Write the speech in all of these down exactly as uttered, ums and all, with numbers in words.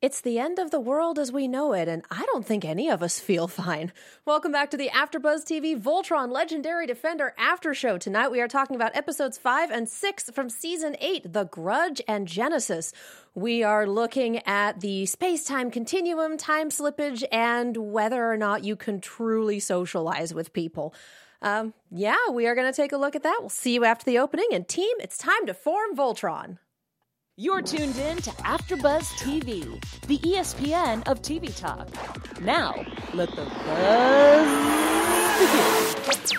It's the end of the world as we know it, and I don't think any of us feel fine. Welcome back to the AfterBuzz T V Voltron Legendary Defender After Show. Tonight we are talking about episodes five and six from season eight, The Grudge and Genesis. We are looking at the space-time continuum, time slippage, and whether or not you can truly socialize with people. Um, yeah, we are going to take a look at that. We'll see you after the opening. And team, it's time to form Voltron. You're tuned in to AfterBuzz T V, the E S P N of T V talk. Now, let the buzz begin.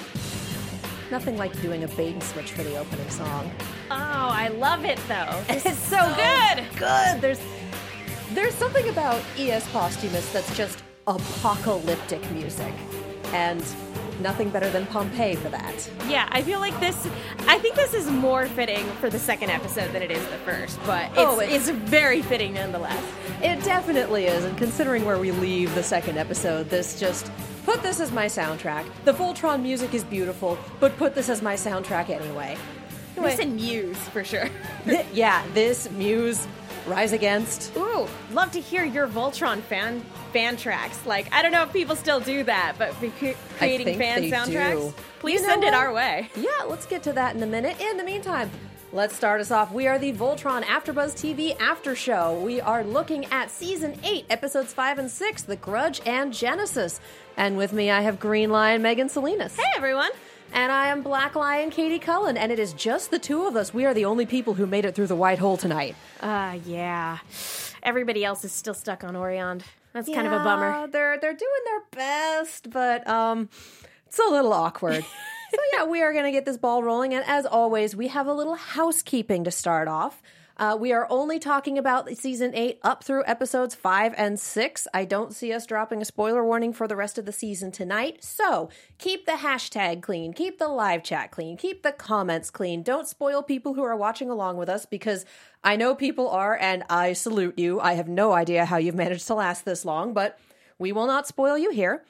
Nothing like doing a bait and switch for the opening song. Oh, I love it though. This It's is so, so good. Good. There's there's something about E S Posthumous that's just apocalyptic music, and nothing better than Pompeii for that. Yeah, I feel like this, I think this is more fitting for the second episode than it is the first, but it's, Oh, it's- it's very fitting nonetheless. It definitely is, and considering where we leave the second episode, this just put this as my soundtrack. The Voltron music is beautiful, but put this as my soundtrack anyway. This and Muse, for sure. Th- yeah, this, Muse, Rise Against. Ooh, love to hear your Voltron fan fan tracks. Like, I don't know if people still do that, but be cre- creating think fan they soundtracks, do. please You know send it what? our way. Yeah, let's get to that in a minute. In the meantime, let's start us off. We are the Voltron AfterBuzz T V After Show. We are looking at Season eight, Episodes five and six, The Grudge and Genesis. And with me, I have Green Lion Megan Salinas. Hey, everyone. And I am Black Lion Katie Cullen. And it is just the two of us. We are the only people who made it through the white hole tonight. Uh, yeah. Everybody else is still stuck on Orion. That's kind of a bummer. They're, they're doing their best, but um, it's a little awkward. So yeah, we are going to get this ball rolling. And as always, we have a little housekeeping to start off. Uh, we are only talking about season eight up through episodes five and six. I don't see us dropping a spoiler warning for the rest of the season tonight. So keep the hashtag clean, keep the live chat clean, keep the comments clean. Don't spoil people who are watching along with us, because I know people are, and I salute you. I have no idea how you've managed to last this long, but we will not spoil you here.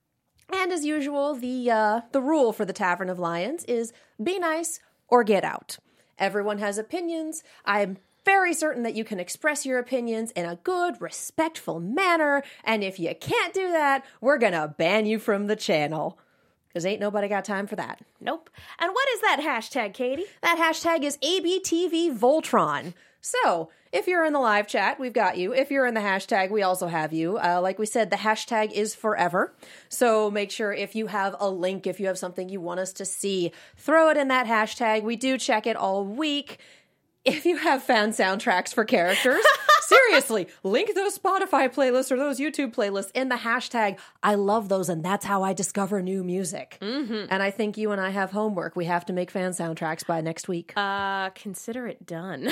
And as usual, the uh, the rule for the Tavern of Lions is be nice or get out. Everyone has opinions. I'm very certain that you can express your opinions in a good, respectful manner. And if you can't do that, we're going to ban you from the channel. Because ain't nobody got time for that. Nope. And what is that hashtag, Katie? That hashtag is A B T V Voltron. So, if you're in the live chat, we've got you. If you're in the hashtag, we also have you. Uh, like we said, the hashtag is forever. So make sure if you have a link, if you have something you want us to see, throw it in that hashtag. We do check it all week. If you have fan soundtracks for characters, seriously, link those Spotify playlists or those YouTube playlists in the hashtag. I love those, and that's how I discover new music. Mm-hmm. And I think you and I have homework. We have to make fan soundtracks by next week. Uh, consider it done.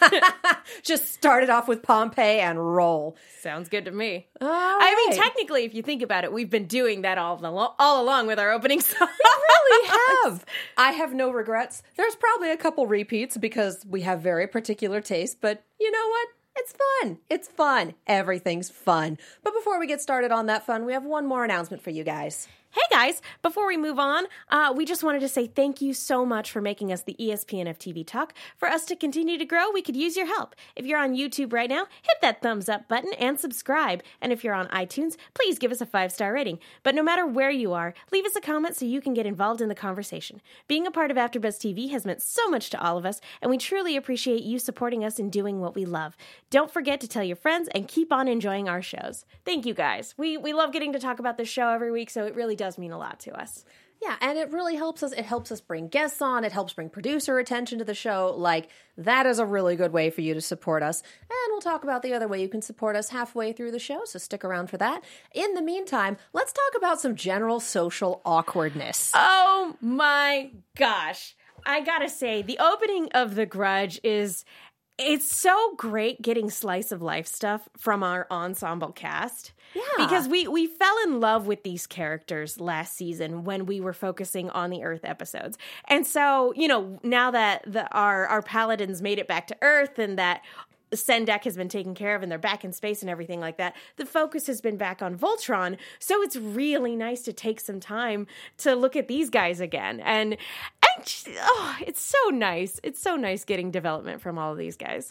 Just start it off with Pompeii and roll. Sounds good to me. All I mean, right. technically, if you think about it, we've been doing that all, alo- all along with our opening song. Really have. I have no regrets. There's probably a couple repeats because we have very particular taste, but you know what? It's fun. It's fun. Everything's fun. But before we get started on that fun, we have one more announcement for you guys. Hey guys, before we move on, uh, we just wanted to say thank you so much for making us the E S P N of T V Talk. For us to continue to grow, we could use your help. If you're on YouTube right now, hit that thumbs up button and subscribe. And if you're on iTunes, please give us a five-star rating. But no matter where you are, leave us a comment so you can get involved in the conversation. Being a part of AfterBuzz T V has meant so much to all of us, and we truly appreciate you supporting us in doing what we love. Don't forget to tell your friends and keep on enjoying our shows. Thank you guys. We we love getting to talk about this show every week, so it really does mean a lot to us. Yeah, and it really helps us. It helps us bring guests on. It helps bring producer attention to the show. Like, that is a really good way for you to support us. And we'll talk about the other way you can support us halfway through the show, so stick around for that. In the meantime, let's talk about some general social awkwardness. Oh my gosh. I gotta say, the opening of The Grudge is... It's so great getting slice of life stuff from our ensemble cast. Yeah. Because we, we fell in love with these characters last season when we were focusing on the Earth episodes. And so, you know, now that the, our, our paladins made it back to Earth and that Sendak has been taken care of and they're back in space and everything like that, the focus has been back on Voltron. So it's really nice to take some time to look at these guys again. And, and oh, it's so nice. It's so nice getting development from all of these guys.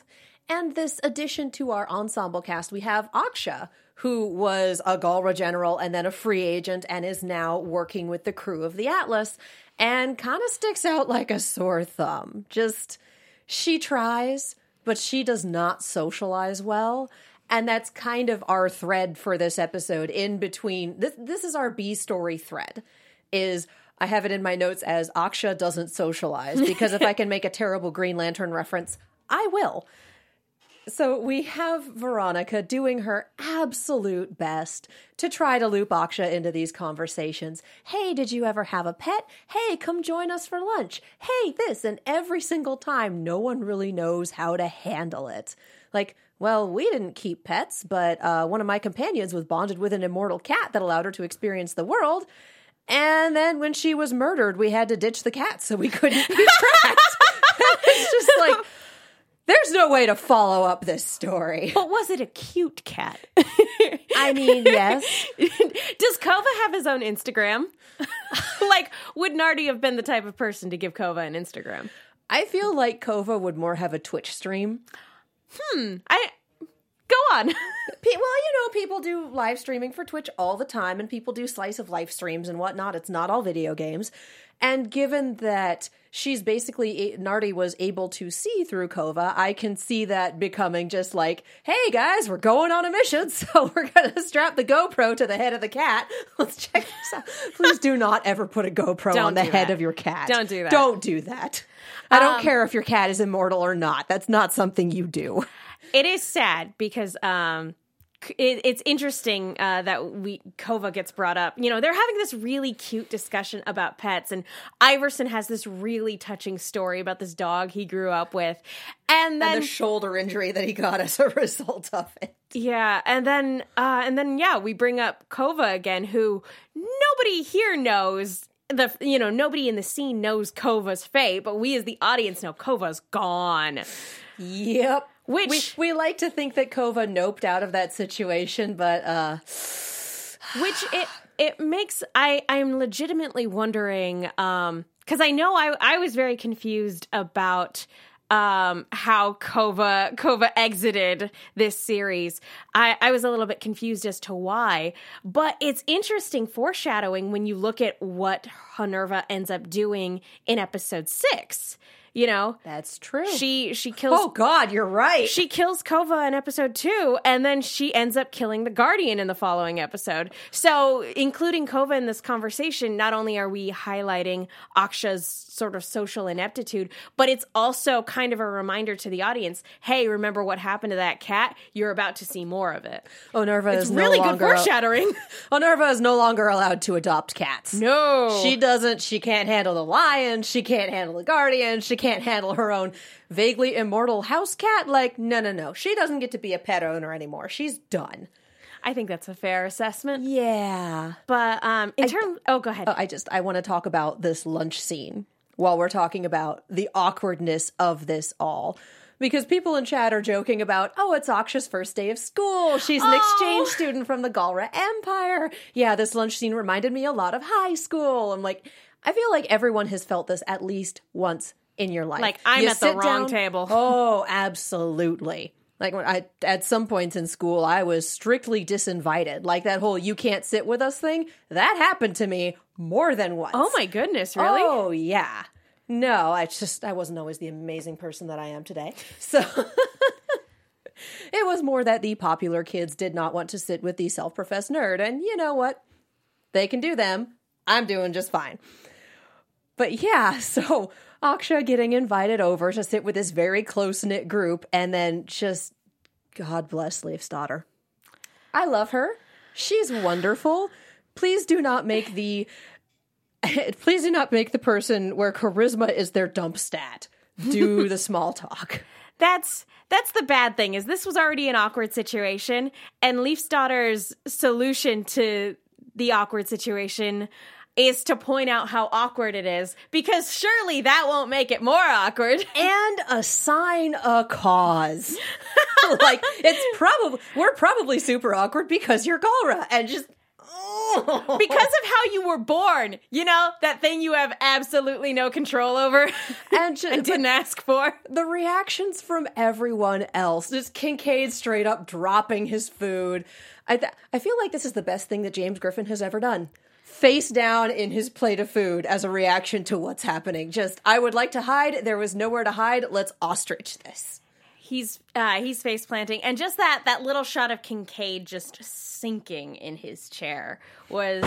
And this addition to our ensemble cast, we have Aksha, who was a Galra general and then a free agent and is now working with the crew of the Atlas and kind of sticks out like a sore thumb. Just, she tries, but she does not socialize well. And that's kind of our thread for this episode in between. This, this is our B story thread, is I have it in my notes as Aksha doesn't socialize, because if I can make a terrible Green Lantern reference, I will. So we have Veronica doing her absolute best to try to loop Aksha into these conversations. Hey, did you ever have a pet? Hey, come join us for lunch. Hey, this. And every single time, no one really knows how to handle it. Like, well, we didn't keep pets, but uh, one of my companions was bonded with an immortal cat that allowed her to experience the world. And then when she was murdered, we had to ditch the cat so we couldn't be tracked. It's just like, there's no way to follow up this story. But was it a cute cat? I mean, yes. Does Kova have his own Instagram? Like, would Nardi have been the type of person to give Kova an Instagram? I feel like Kova would more have a Twitch stream. Hmm. I go on. Well, you know, people do live streaming for Twitch all the time, and people do slice of life streams and whatnot. It's not all video games. And given that she's basically, Nardi was able to see through Kova, I can see that becoming just like, hey guys, we're going on a mission, so we're going to strap the GoPro to the head of the cat. Let's check this out. Please do not ever put a GoPro Don't on the do head that. of your cat. Don't do that. Don't do that. I don't Um, care if your cat is immortal or not. That's not something you do. It is sad because um, it, it's interesting uh, that we Kova gets brought up. You know, they're having this really cute discussion about pets, and Iverson has this really touching story about this dog he grew up with, and then And the shoulder injury that he got as a result of it. yeah, and then uh, and then yeah, we bring up Kova again, who nobody here knows. The you know nobody in the scene knows Kova's fate, but we as the audience know Kova's gone. Yep. Which we, we like to think that Kova noped out of that situation, but uh which it it makes I I'm legitimately wondering um because I know I I was very confused about um how Kova Kova exited this series. I I was a little bit confused as to why, but it's interesting foreshadowing when you look at what Honerva ends up doing in episode six. You know, that's true. She she kills. Oh God, you're right. She kills Kova in episode two, and then she ends up killing the Guardian in the following episode. So, including Kova in this conversation, not only are we highlighting Aksha's sort of social ineptitude, but it's also kind of a reminder to the audience: hey, remember what happened to that cat? You're about to see more of it. Onerva It's is really no good longer foreshadowing. Onerva is no longer allowed to adopt cats. No, She doesn't. She can't handle the lion. She can't handle the Guardian. She can't handle her own vaguely immortal house cat. Like, no, no, no. She doesn't get to be a pet owner anymore. She's done. I think that's a fair assessment. Yeah. But um, in terms, oh, go ahead. I just, I want to talk about this lunch scene while we're talking about the awkwardness of this all. Because people in chat are joking about, oh, it's Aksha's first day of school. She's an Oh. exchange student from the Galra Empire. Yeah, this lunch scene reminded me a lot of high school. I'm like, I feel like everyone has felt this at least once in your life. Like, I'm You at the sit wrong down- table. Oh, absolutely. Like when I, at some points in school, I was strictly disinvited. Like that whole "you can't sit with us" thing. That happened to me more than once. Oh my goodness, really? Oh yeah. No, I just I wasn't always the amazing person that I am today. So it was more that the popular kids did not want to sit with the self-professed nerd, and you know what? They can do them. I'm doing just fine. But yeah, so Aksha getting invited over to sit with this very close-knit group, and then just, God bless Leif's daughter. I love her. She's wonderful. Please do not make the, please do not make the person where charisma is their dump stat do the small talk. That's that's the bad thing, is this was already an awkward situation, and Leif's daughter's solution to the awkward situation is to point out how awkward it is, because surely that won't make it more awkward. And assign a cause. Like, it's probably, we're probably super awkward because you're Galra, and just, oh. because of how you were born. You know, that thing you have absolutely no control over And, ju- and didn't ask for. the reactions from everyone else, just Kincaid straight up dropping his food. I th- I feel like this is the best thing that James Griffin has ever done. Face down in his plate of food as a reaction to what's happening. Just, I would like to hide. There was nowhere to hide. Let's ostrich this. He's uh, he's face planting, and just that that little shot of Kincaid just sinking in his chair was.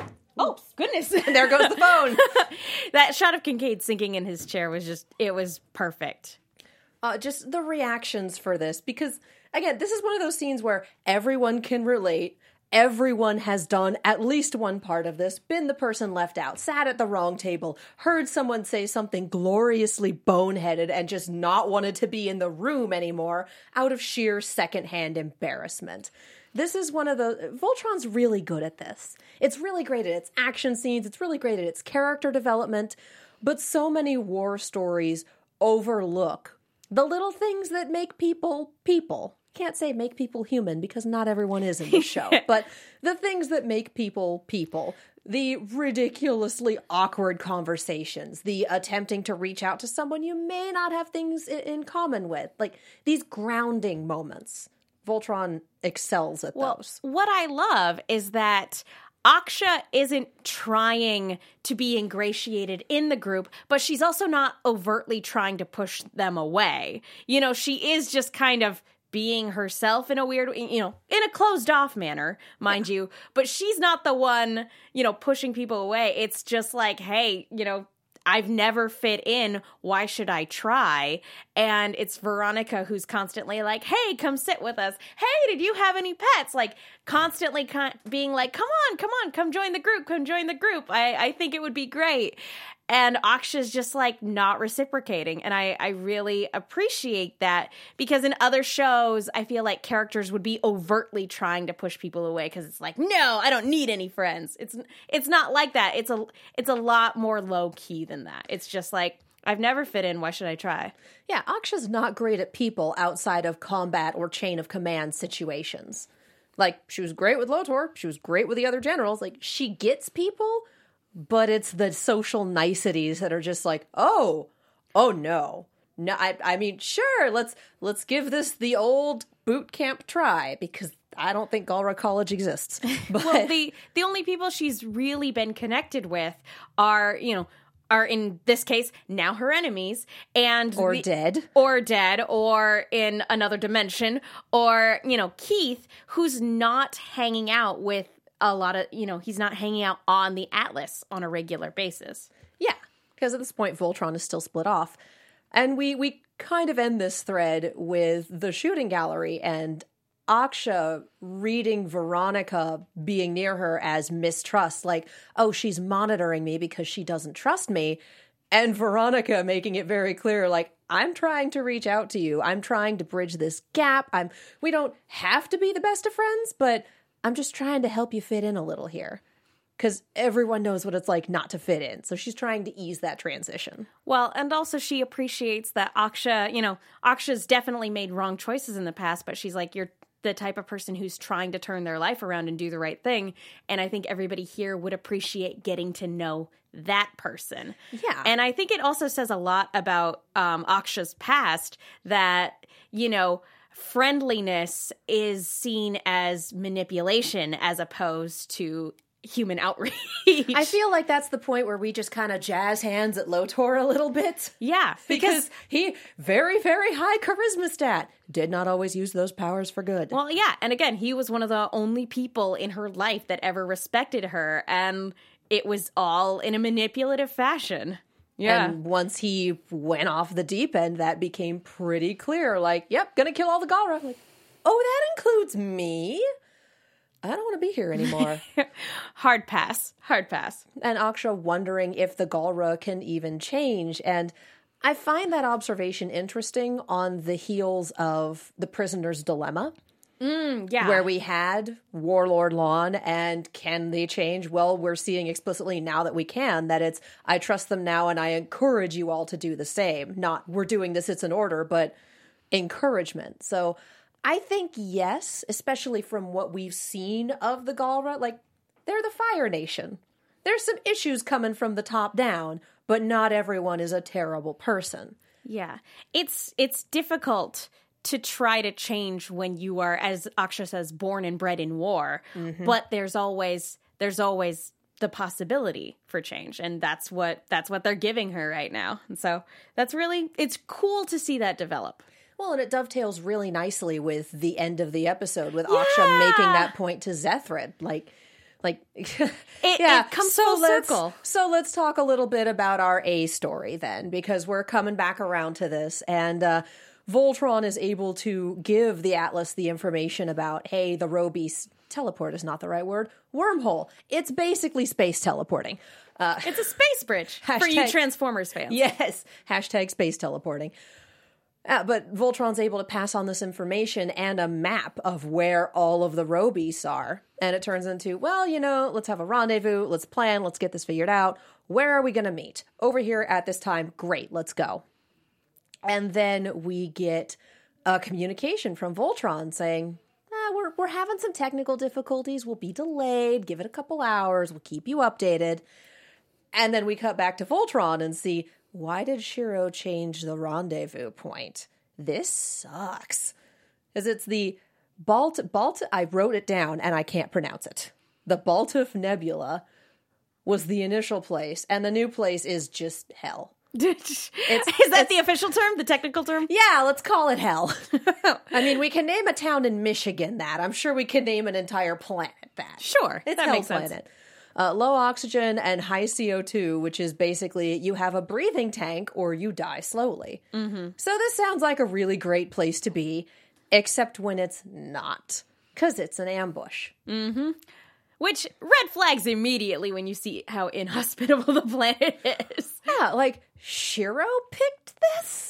Oh goodness! There goes the phone. That shot of Kincaid sinking in his chair was just, it was perfect. Uh, just the reactions for this, because again, this is one of those scenes where everyone can relate. Everyone has done at least one part of this, been the person left out, sat at the wrong table, heard someone say something gloriously boneheaded and just not wanted to be in the room anymore out of sheer secondhand embarrassment. This is one of the... Voltron's really good at this. It's really great at its action scenes. It's really great at its character development. But so many war stories overlook the little things that make people people. Can't say make people human because not everyone is in this show. But the things that make people people. The ridiculously awkward conversations. The attempting to reach out to someone you may not have things in, in common with. Like these grounding moments. Voltron excels at Well, those. what I love is that Aksha isn't trying to be ingratiated in the group, but she's also not overtly trying to push them away. You know, she is just kind of being herself in a weird, you know, in a closed off manner, mind you, but she's not the one, you know, pushing people away. It's just like, hey, you know, I've never fit in. Why should I try? And it's Veronica who's constantly like, hey, come sit with us. Hey, did you have any pets? Like constantly con- being like, come on, come on, come join the group, come join the group. I, I think it would be great. And Aksha's just like not reciprocating. And I, I really appreciate that because in other shows, I feel like characters would be overtly trying to push people away because it's like, no, I don't need any friends. It's it's not like that. It's a it's a lot more low key than that. It's just like, I've never fit in. Why should I try? Yeah, Aksha's not great at people outside of combat or chain of command situations. Like, she was great with Lotor. She was great with the other generals. Like, she gets people, but it's the social niceties that are just like, oh, oh no. No, I I mean, sure, let's let's give this the old boot camp try, because I don't think Galra College exists. But Well, the the only people she's really been connected with are, you know, are in this case now her enemies and or the- dead. or dead or in another dimension, or, you know, Keith, who's not hanging out with a lot of, you know, he's not hanging out on the Atlas on a regular basis. Yeah, because at this point, Voltron is still split off. And we, we kind of end this thread with the shooting gallery and Aksha reading Veronica being near her as mistrust. Like, oh, she's monitoring me because she doesn't trust me. And Veronica making it very clear, like, I'm trying to reach out to you. I'm trying to bridge this gap. I'm. We don't have to be the best of friends, but I'm just trying to help you fit in a little here. Because everyone knows what it's like not to fit in. So she's trying to ease that transition. Well, and also she appreciates that Aksha, you know, Aksha's definitely made wrong choices in the past, but she's like, you're the type of person who's trying to turn their life around and do the right thing. And I think everybody here would appreciate getting to know that person. Yeah. And I think it also says a lot about um, Aksha's past that, you know, friendliness is seen as manipulation as opposed to human outreach. I feel like that's the point where we just kind of jazz hands at Lotor a little bit. Yeah, Because he, very, very high charisma stat, did not always use those powers for good. Well, yeah. And again, he was one of the only people in her life that ever respected her. And it was all in a manipulative fashion. Yeah. And once he went off the deep end, that became pretty clear. Like, yep, gonna kill all the Galra. Like, oh, that includes me? I don't want to be here anymore. Hard pass. Hard pass. And Aksha wondering if the Galra can even change. And I find that observation interesting on the heels of The Prisoner's Dilemma. Mm, yeah. Where we had Warlord Lon and can they change? Well, we're seeing explicitly now that we can, that it's, I trust them now and I encourage you all to do the same. Not, we're doing this, it's an order, but encouragement. So I think yes, especially from what we've seen of the Galra. Like, they're the Fire Nation. There's some issues coming from the top down, but not everyone is a terrible person. Yeah. It's it's difficult to try to change when you are, as Aksha says, born and bred in war. Mm-hmm. But there's always there's always the possibility for change, and that's what that's what they're giving her right now. And so that's really, it's cool to see that develop. Well, and it dovetails really nicely with the end of the episode with Yeah. Aksha making that point to Zethrid. Like, like It, yeah, it comes so full let's, circle. So let's talk a little bit about our A story then, because we're coming back around to this, and uh, Voltron is able to give the Atlas the information about, hey, the Robies teleport is not the right word. Wormhole. It's basically space teleporting. Uh, It's a space bridge for you Hashtag- Transformers fans. yes. Hashtag space teleporting. Uh, but Voltron's able to pass on this information and a map of where all of the Robies are. And it turns into, well, you know, let's have a rendezvous. Let's plan. Let's get this figured out. Where are we going to meet? Over here at this time. Great. Let's go. And then we get a communication from Voltron saying, ah, we're, we're having some technical difficulties. We'll be delayed. Give it a couple hours. We'll keep you updated. And then we cut back to Voltron and see, why did Shiro change the rendezvous point? This sucks. Because it's the Balt... Balt... I wrote it down and I can't pronounce it. The Baltuf Nebula was the initial place, and the new place is just hell. Is It's- that the official term? The technical term? Yeah, let's call it hell. I mean, we can name a town in Michigan that. I'm sure we could name an entire planet that. Sure. It's that hell makes sense. planet. Uh, low oxygen and high C O two, which is basically you have a breathing tank or you die slowly. Mm-hmm. So this sounds like a really great place to be, except when it's not, because it's an ambush. Mm-hmm. Which red flags immediately when you see how inhospitable the planet is. Yeah, like, Shiro picked this?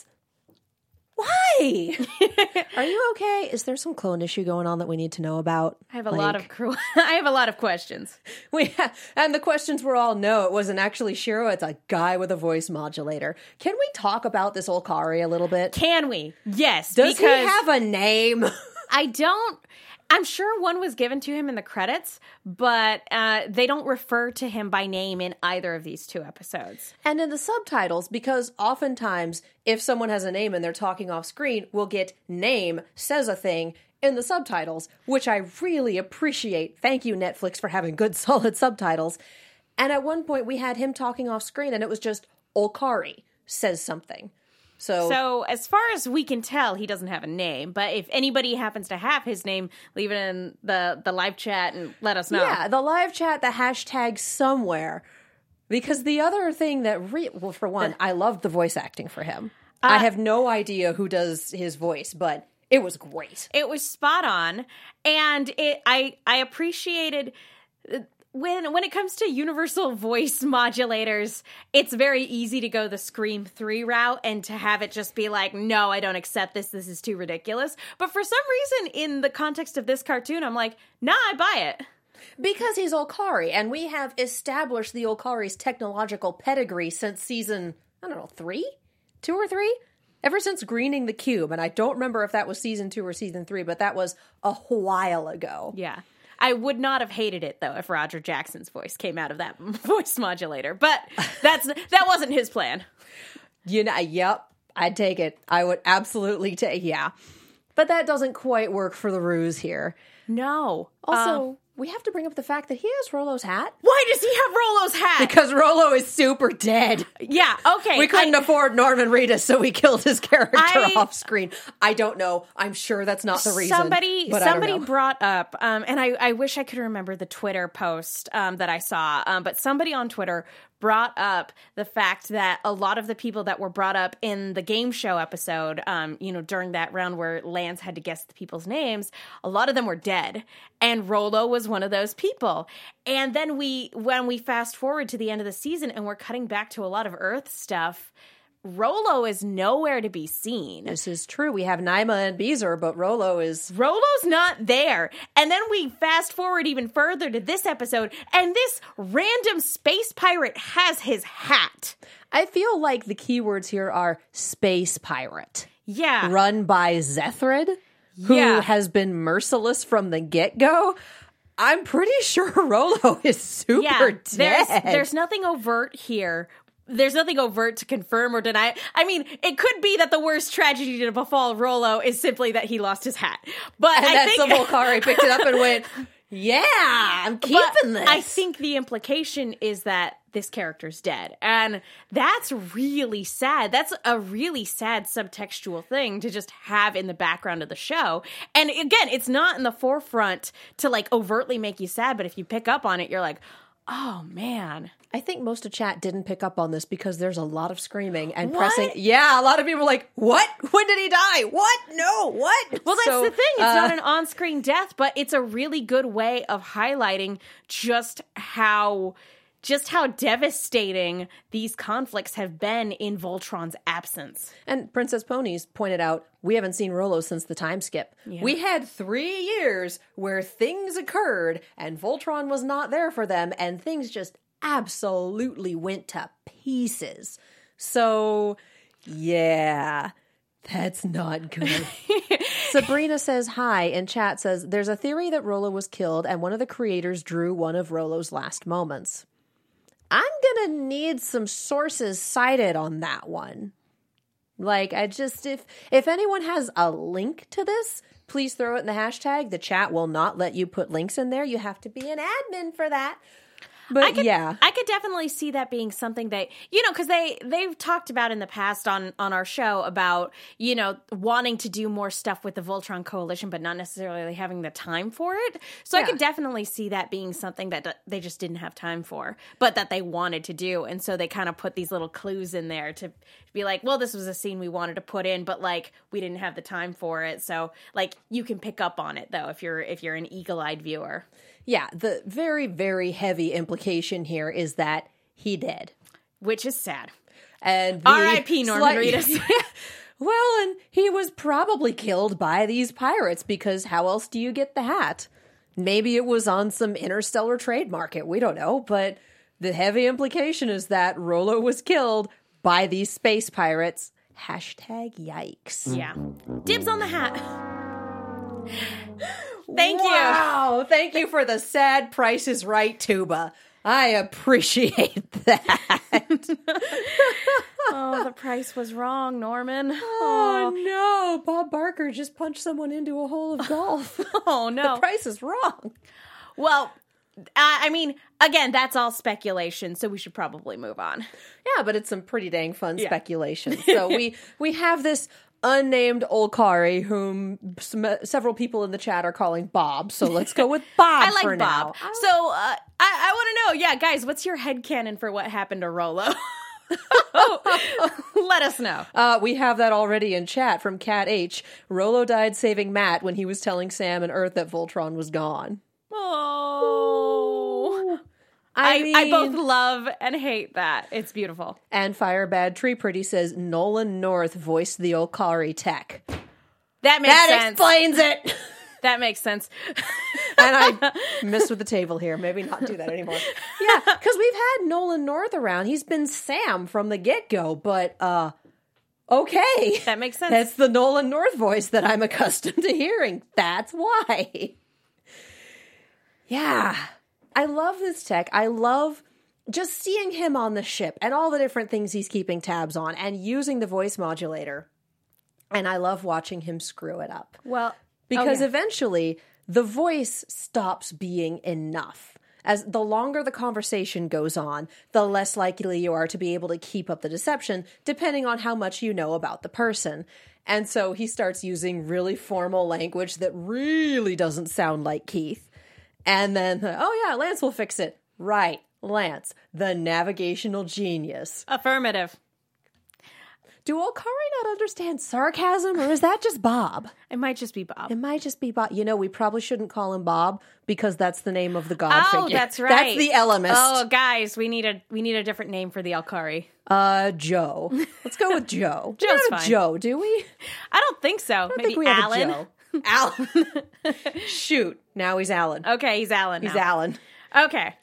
Why? Are you okay? Is there some clone issue going on that we need to know about? I have a lot of cru- I have a lot of questions. We ha- and the questions were all no, it wasn't actually Shiro, it's a guy with a voice modulator. Can we talk about this Olkari a little bit? Can we? Yes. Does because he have a name? I don't. I'm sure one was given to him in the credits, but uh, they don't refer to him by name in either of these two episodes. And in the subtitles, because oftentimes if someone has a name and they're talking off screen, we'll get name says a thing in the subtitles, which I really appreciate. Thank you, Netflix, for having good, solid subtitles. And at one point we had him talking off screen and it was just Olkari says something. So, So as far as we can tell, he doesn't have a name. But if anybody happens to have his name, leave it in the, the live chat and let us know. yeah, the live chat, the hashtag somewhere. Because the other thing that, re- well, for one, I loved the voice acting for him. Uh, I have no idea who does his voice, but it was great. It was spot on, and it I I appreciated when when it comes to universal voice modulators, it's very easy to go the Scream three route and to have it just be like, no, I don't accept this. This is too ridiculous. But for some reason, in the context of this cartoon, I'm like, nah, I buy it. Because he's Olkari, and we have established the Olkari's technological pedigree since season, I don't know, three? Two or three? Ever since Greening the Cube, and I don't remember if that was season two or season three, but that was a while ago. Yeah. I would not have hated it, though, if Roger Jackson's voice came out of that voice modulator. But that's that wasn't his plan. You know, yep, I'd take it. I would absolutely take, yeah. But that doesn't quite work for the ruse here. No. Also, Uh, we have to bring up the fact that he has Rolo's hat. why does he have Rolo's hat? Because Rolo is super dead. Yeah, okay. We couldn't I- afford Norman Reedus, so we killed his character I- off screen. I don't know. I'm sure that's not the reason. Somebody, but I don't somebody know. brought up, um, and I, I wish I could remember the Twitter post um, that I saw, um, but somebody on Twitter brought up the fact that a lot of the people that were brought up in the game show episode, um, you know, during that round where Lance had to guess the people's names, a lot of them were dead, and Rolo was one of those people. And then we, when we fast forward to the end of the season, and we're cutting back to a lot of Earth stuff, Rolo is nowhere to be seen. This is true. We have Naima and Beezer, but Rolo is... Rolo's not there. And then we fast forward even further to this episode, and this random space pirate has his hat. I feel like the keywords here are space pirate. Yeah. Run by Zethrid, who Yeah. has been merciless from the get-go. I'm pretty sure Rollo is super Yeah, dead. there's there's nothing overt here. There's nothing overt to confirm or deny. I mean, it could be that the worst tragedy to befall Rollo is simply that he lost his hat. But and I that think Volcari picked it up and went, yeah, I'm keeping but this. I think the implication is that this character's dead. And that's really sad. That's a really sad subtextual thing to just have in the background of the show. And again, it's not in the forefront to like overtly make you sad, but if you pick up on it, you're like, oh man. I think most of chat didn't pick up on this because there's a lot of screaming and What? pressing. Yeah, a lot of people were like, what? When did he die? What? No, what? Well, that's So, the thing. It's uh, not an on-screen death, but it's a really good way of highlighting just how just how devastating these conflicts have been in Voltron's absence. And Princess Ponies pointed out, we haven't seen Rollo since the time skip. Yeah. We had three years where things occurred and Voltron was not there for them and things just absolutely went to pieces. So, yeah, that's not good. Sabrina says hi, and chat says, there's a theory that Rollo was killed and one of the creators drew one of Rollo's last moments. I'm gonna need some sources cited on that one. Like, I just, if if anyone has a link to this, please throw it in the hashtag. The chat will not let you put links in there. You have to be an admin for that. But I could, yeah. I could definitely see that being something that, you know, because they, they've talked about in the past on, on our show about, you know, wanting to do more stuff with the Voltron Coalition, but not necessarily having the time for it. So Yeah. I could definitely see that being something that d- they just didn't have time for, but that they wanted to do. And so they kind of put these little clues in there to be like, well, this was a scene we wanted to put in, but like we didn't have the time for it. So like you can pick up on it though if you're if you're an eagle-eyed viewer. Yeah, the very, very heavy implication here is that he did. Which is sad. And the R I P Norman slight- Reedus. Well, and he was probably killed by these pirates because how else do you get the hat? Maybe it was on some interstellar trade market. We don't know. But the heavy implication is that Rollo was killed by these space pirates. Hashtag yikes. Yeah. Dibs on the hat. Thank you. Wow. Thank you for the sad Price is Right tuba. I appreciate that. Oh, the price was wrong, Norman. Oh, no. Bob Barker just punched someone into a hole of golf. Oh, no. The price is wrong. Well, I I mean, again, that's all speculation, so we should probably move on. Yeah, but it's some pretty dang fun Yeah. speculation. So we, we have this unnamed Olkari, whom some, several people in the chat are calling Bob. So let's go with Bob I like for Bob. now. So uh, I, I want to know, yeah, guys, what's your headcanon for what happened to Rollo? Let us know. Uh, we have that already in chat from Cat H. Rollo died saving Matt when he was telling Sam and Earth that Voltron was gone. Oh. I, I, mean, I both love and hate that. It's beautiful. And Firebad Tree Pretty says Nolan North voiced the Olkari tech. That makes That sense. explains it. That makes sense. And I missed with the table here. Maybe not do that anymore. Yeah, because we've had Nolan North around. He's been Sam from the get-go, but uh, okay. That makes sense. That's the Nolan North voice that I'm accustomed to hearing. That's why. Yeah. I love this tech. I love just seeing him on the ship and all the different things he's keeping tabs on and using the voice modulator. And I love watching him screw it up. Well, Because okay. eventually the voice stops being enough. As the longer the conversation goes on, the less likely you are to be able to keep up the deception, depending on how much you know about the person. And so he starts using really formal language that really doesn't sound like Keith. And then, oh yeah, Lance will fix it. Right, Lance, the navigational genius. affirmative. Do Olkari not understand sarcasm, or is that just Bob? It might just be Bob. It might just be Bob. You know, we probably shouldn't call him Bob because that's the name of the god Oh, figure. that's right. That's the Elemist. Oh, guys, we need a we need a different name for the Alkari. Uh, Joe. Let's go with Joe. We Joe's don't have fine. Joe, do we? I don't think so. I Maybe think we have Alan. a Joe. Alan. Shoot. Now he's Alan. Okay, he's Alan. He's now. Alan. Okay.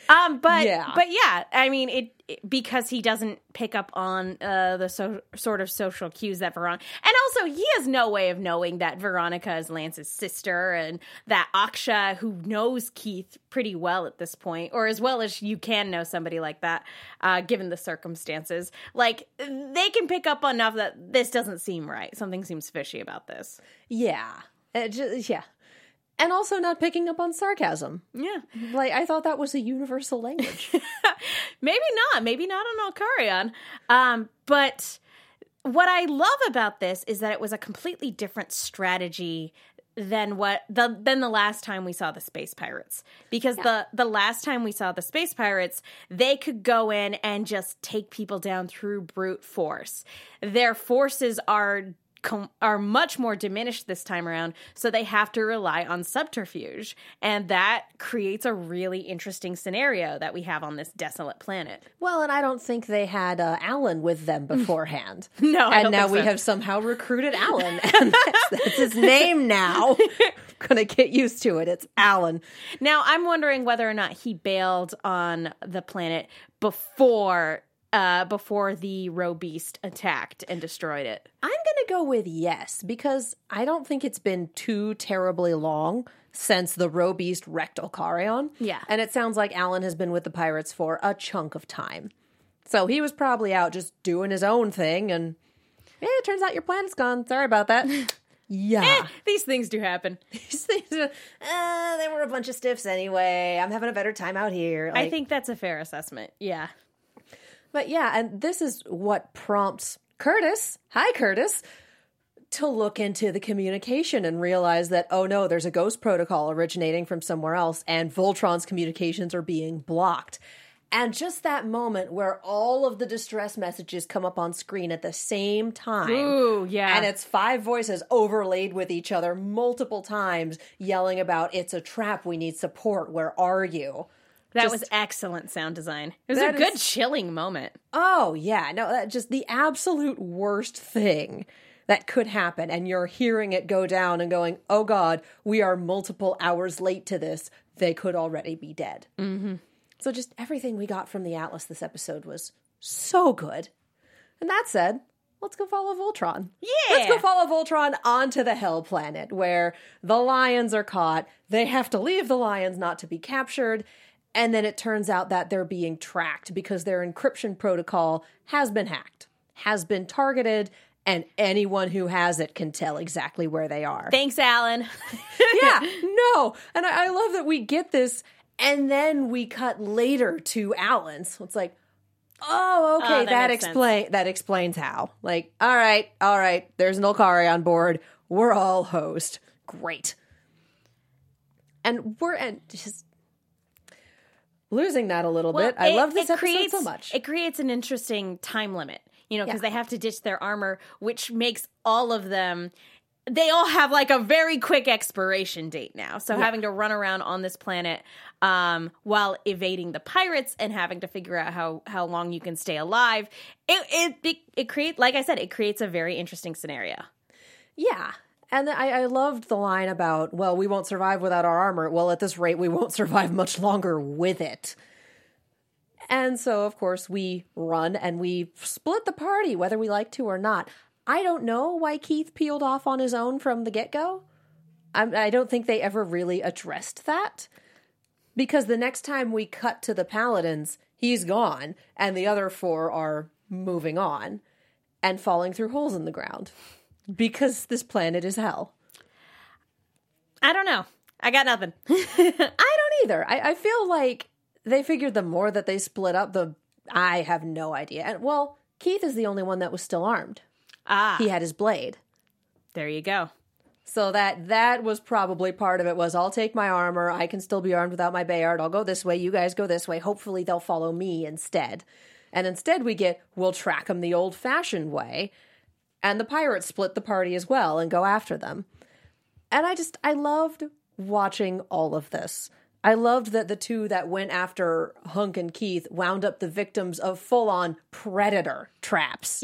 Um, but Yeah. but yeah, I mean, it, it because he doesn't pick up on uh, the so, sort of social cues that Veronica, and also he has no way of knowing that Veronica is Lance's sister, and that Aksha, who knows Keith pretty well at this point, or as well as you can know somebody like that, uh, given the circumstances, like they can pick up enough that this doesn't seem right. Something seems fishy about this. Yeah. It just, yeah. And also not picking up on sarcasm. Yeah. Like, I thought that was a universal language. Maybe not. Maybe not on Alcarion. Um, but what I love about this is that it was a completely different strategy than what the than the last time we saw the Space Pirates. Because yeah. the the last time we saw the Space Pirates, they could go in and just take people down through brute force. Their forces are Com- are much more diminished this time around, so they have to rely on subterfuge, and that creates a really interesting scenario that we have on this desolate planet. Well, and I don't think they had uh, Alan with them beforehand. No, I and don't now think we so. have somehow recruited Alan, and that's, that's his name now. Gonna get used to it. It's Alan. Now, I'm wondering whether or not he bailed on the planet before Uh, before the Robeast attacked and destroyed it. I'm going to go with yes, because I don't think it's been too terribly long since the Robeast wrecked Alcarion. Yeah. And it sounds like Alan has been with the pirates for a chunk of time. So he was probably out just doing his own thing, and yeah, it turns out your planet's gone. Sorry about that. Yeah. Eh, these things do happen. These things, uh, uh, they were a bunch of stiffs anyway. I'm having a better time out here. I Like, think that's a fair assessment. Yeah. But yeah, and this is what prompts Curtis, hi Curtis, to look into the communication and realize that, oh no, there's a ghost protocol originating from somewhere else, and Voltron's communications are being blocked. And just that moment where all of the distress messages come up on screen at the same time. Ooh, yeah. And it's five voices overlaid with each other multiple times, yelling about, it's a trap, we need support, where are you? That Just- was excellent sound design. It was That a good is- chilling moment. Oh, yeah. No, that just the absolute worst thing that could happen. And you're hearing it go down and going, oh, God, we are multiple hours late to this. They could already be dead. Mm-hmm. So just everything we got from the Atlas this episode was so good. And that said, let's go follow Voltron. Yeah. Let's go follow Voltron onto the Hell Planet, where the lions are caught. They have to leave the lions not to be captured. And then it turns out that they're being tracked because their encryption protocol has been hacked, has been targeted, and anyone who has it can tell exactly where they are. Thanks, Alan. Yeah, no. And I, I love that we get this, and then we cut later to Alan. So it's like, oh, okay, Oh, that that makes explain that explains how. Like, all right, all right, there's an Olcari on board. We're all host. Great. And we're and just losing that a little Well, bit. I it- love this it episode creates, so much. It creates an interesting time limit, you know, because Yeah. they have to ditch their armor, which makes all of them. They all have like a very quick expiration date now. So Yeah. having to run around on this planet um, while evading the pirates and having to figure out how, how long you can stay alive, it it it, it create like I said, it creates a very interesting scenario. Yeah. And I, I loved the line about, well, we won't survive without our armor. Well, at this rate, we won't survive much longer with it. And so, of course, we run and we split the party, whether we like to or not. I don't know why Keith peeled off on his own from the get-go. I, I don't think they ever really addressed that. Because the next time we cut to the Paladins, he's gone, and the other four are moving on and falling through holes in the ground. Because this planet is hell. I don't know. I got nothing. I don't either. I, I feel like they figured the more that they split up, the I have no idea. And well, Keith is the only one that was still armed. Ah, He had his blade. there you go. So that that was probably part of it was I'll take my armor. I can still be armed without my Bayard. I'll go this way. You guys go this way. Hopefully they'll follow me instead. And instead we get, we'll track them the old-fashioned way. And the pirates split the party as well and go after them. And I just, I loved watching all of this. I loved that the two that went after Hunk and Keith wound up the victims of full-on predator traps.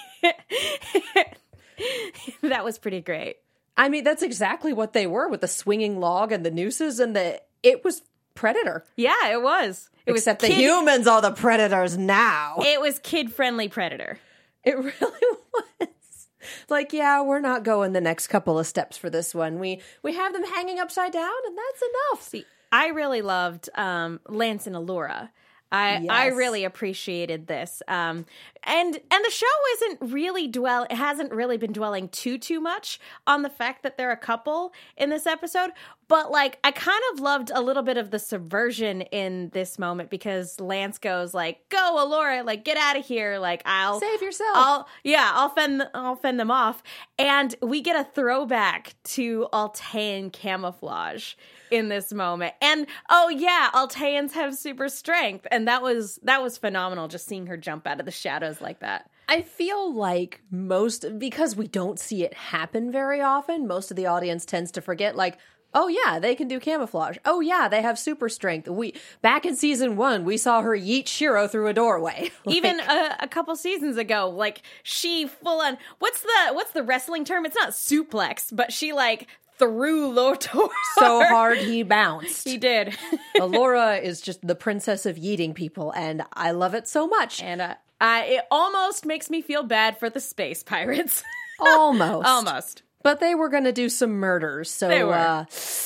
That was pretty great. I mean, that's exactly what they were with the swinging log and the nooses, and the it was predator. Yeah, it was. It was Except the kid- humans are the predators now. It was kid-friendly Predator. It really was. Like, yeah, we're not going the next couple of steps for this one. We we have them hanging upside down, and that's enough. See, I really loved um, Lance and Allura. I Yes. I really appreciated this, um, and and the show isn't really dwell. It hasn't really been dwelling too too much on the fact that they're a couple in this episode. But like, I kind of loved a little bit of the subversion in this moment because Lance goes like, "Go, Allura! Like, get out of here! Like, I'll Save yourself." I'll yeah, I'll fend I'll fend them off." And we get a throwback to Altean camouflage in this moment. And oh yeah, Alteans have super strength. And that was that was phenomenal, just seeing her jump out of the shadows like that. I feel like most, because we don't see it happen very often, most of the audience tends to forget, like, oh yeah, they can do camouflage. Oh yeah, they have super strength. We back in season one, we saw her yeet Shiro through a doorway. Like, Even a, a couple seasons ago, like she full on what's the what's the wrestling term? It's not suplex, but she like threw Lotor so hard he bounced. He did. Allura is just the princess of yeeting people, and I love it so much. And uh, I, it almost makes me feel bad for the space pirates. Almost. Almost. But they were going to do some murders, so They were. uh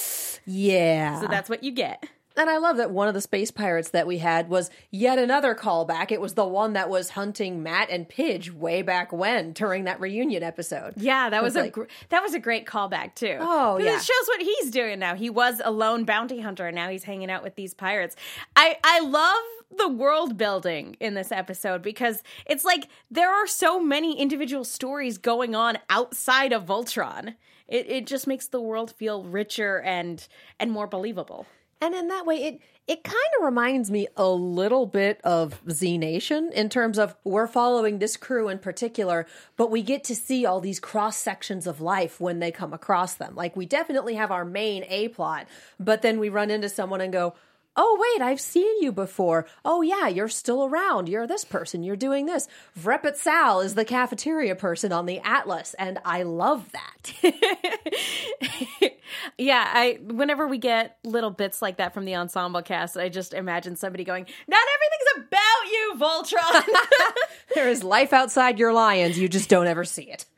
yeah. So that's what you get. And I love that one of the space pirates that we had was yet another callback. It was the one that was hunting Matt and Pidge way back when during that reunion episode. Yeah, that was, was a like- gr- that was a great callback too. Oh, 'Cause yeah. it shows what he's doing now. He was a lone bounty hunter, and now he's hanging out with these pirates. I I love the world building in this episode because it's like there are so many individual stories going on outside of Voltron. It it just makes the world feel richer and and more believable. And in that way, it it kind of reminds me a little bit of Z Nation in terms of we're following this crew in particular, but we get to see all these cross sections of life when they come across them. Like, we definitely have our main A plot, but then we run into someone and go, oh, wait, I've seen you before. Oh, yeah, you're still around. You're this person. You're doing this. Vrepet Sal is the cafeteria person on the Atlas, and I love that. Yeah, I whenever we get little bits like that from the ensemble cast, I just imagine somebody going, "Not everything's about you, Voltron." There is life outside your lions. You just don't ever see it.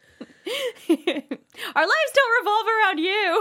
Our lives don't revolve around you.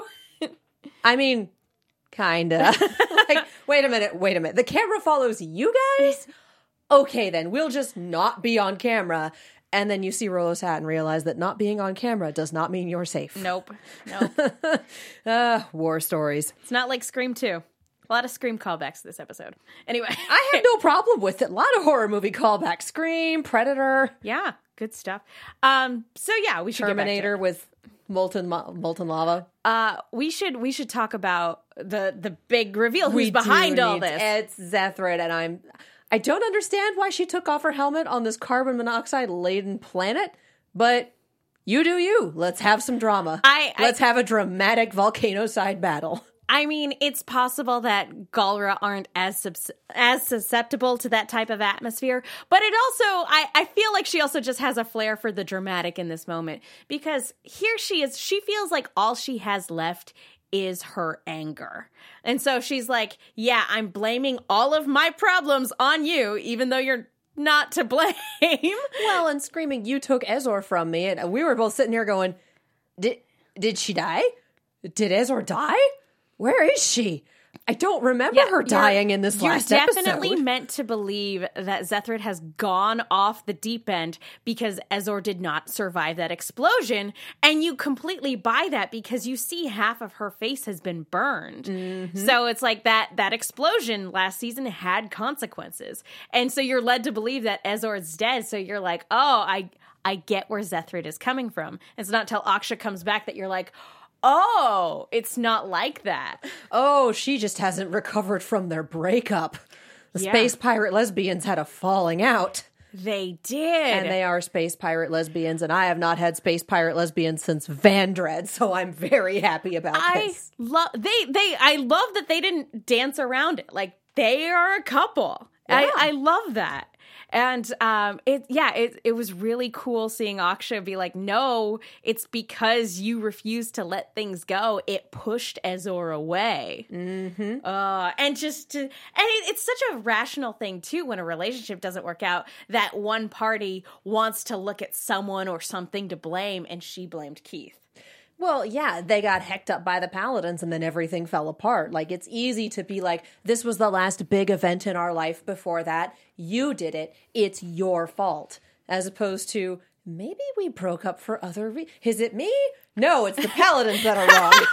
I mean, kinda. Like, wait a minute, wait a minute. The camera follows you guys? Okay, then we'll just not be on camera. And then you see Rolo's hat and realize that not being on camera does not mean you're safe. Nope. Nope. Uh, war stories. It's not like Scream two. A lot of Scream callbacks this episode. Anyway. I have no problem with it. A lot of horror movie callbacks. Scream, Predator, Yeah, good stuff. Um, so yeah, we should Terminator get back with molten mo- molten lava. to it. Uh, we should we should talk about the the big reveal. Who's We behind do all need- this? It's Zethrid, and I'm. I don't understand why she took off her helmet on this carbon monoxide laden planet, but you do you. Let's have some drama. I- I- Let's have a dramatic volcano-side battle. I mean, it's possible that Galra aren't as subs- as susceptible to that type of atmosphere, but it also, I, I feel like she also just has a flair for the dramatic in this moment, because here she is, she feels like all she has left is her anger. And so she's like, yeah, I'm blaming all of my problems on you, even though you're not to blame. Well, and screaming, you took Ezor from me, and we were both sitting here going, did, did she die? Did Ezor die? Where is she? I don't remember her dying in this you're last definitely episode. meant to believe that Zethrid has gone off the deep end because Ezor did not survive that explosion, and you completely buy that because you see half of her face has been burned. Mm-hmm. So it's like that that explosion last season had consequences, and so you're led to believe that Ezor's dead. So you're like, oh, I I get where Zethrid is coming from. It's not until Aksha comes back that you're like, oh, it's not like that. Oh, she just hasn't recovered from their breakup. The Yeah. space pirate lesbians had a falling out. They did. And they are space pirate lesbians, and I have not had space pirate lesbians since Vandred, so I'm very happy about I this. love they they I love that they didn't dance around it. Like, they are a couple. I, Yeah. I love that. And um, it, yeah, it, it was really cool seeing Aksha be like, no, it's because you refused to let things go. It pushed Azor away. Mm-hmm. Uh, and just to, and it, it's such a rational thing too when a relationship doesn't work out that one party wants to look at someone or something to blame, and she blamed Keith. Well, yeah, they got hecked up by the Paladins and then everything fell apart. Like, it's easy to be like, this was the last big event in our life before that. You did it. It's your fault. As opposed to, maybe we broke up for other reasons. Is it me? No, it's the Paladins that are wrong.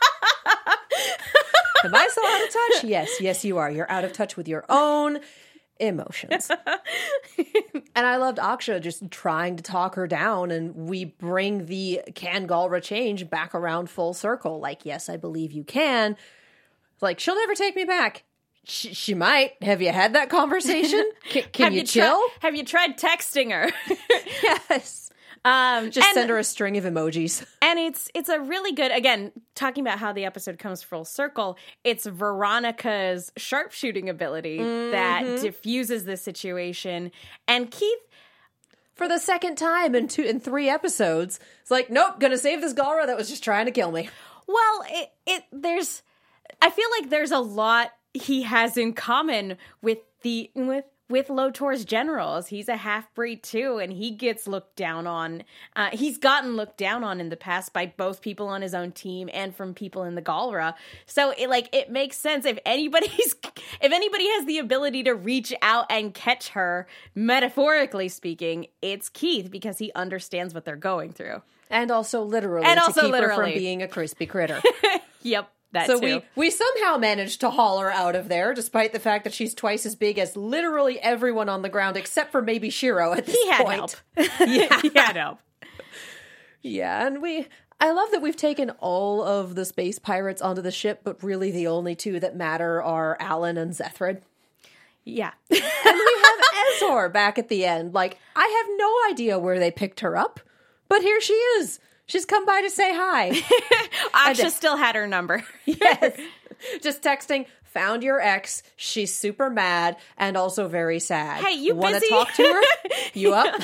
Am I so out of touch? Yes, yes, you are. You're out of touch with your own emotions. And I loved Aksha just trying to talk her down, and we bring the can Galra change back around full circle. Like, yes, I believe you can. Like, she'll never take me back. She, she might. Have you had that conversation? Can, can have you, you chill? Tri- have you tried texting her? Yes. Um, Just and, send her a string of emojis. And it's it's a really good, again, talking about how the episode comes full circle, it's Veronica's sharpshooting ability mm-hmm. that diffuses the situation. And Keith, for the second time in two in three episodes, it's like, nope, gonna save this Galra that was just trying to kill me. Well, it, it there's, I feel like there's a lot he has in common with the with with Lotor's generals. He's a half-breed too, and he gets looked down on. Uh, he's gotten looked down on in the past by both people on his own team and from people in the Galra. So it like it makes sense if anybody's if anybody has the ability to reach out and catch her, metaphorically speaking, it's Keith, because he understands what they're going through. And also literally and to also keep literally. her from being a crispy critter. Yep. That so too. we we somehow managed to haul her out of there, despite the fact that she's twice as big as literally everyone on the ground, except for maybe Shiro at this he had point. Help. yeah, he had help. Yeah, and we I love that we've taken all of the space pirates onto the ship, but really the only two that matter are Alan and Zethrid. Yeah. And we have Azor back at the end. Like, I have no idea where they picked her up, but here she is. She's come by to say hi. Aksha and, still had her number. Yes. Just texting, found your ex. She's super mad and also very sad. Hey, you Want busy? to talk to her? You up?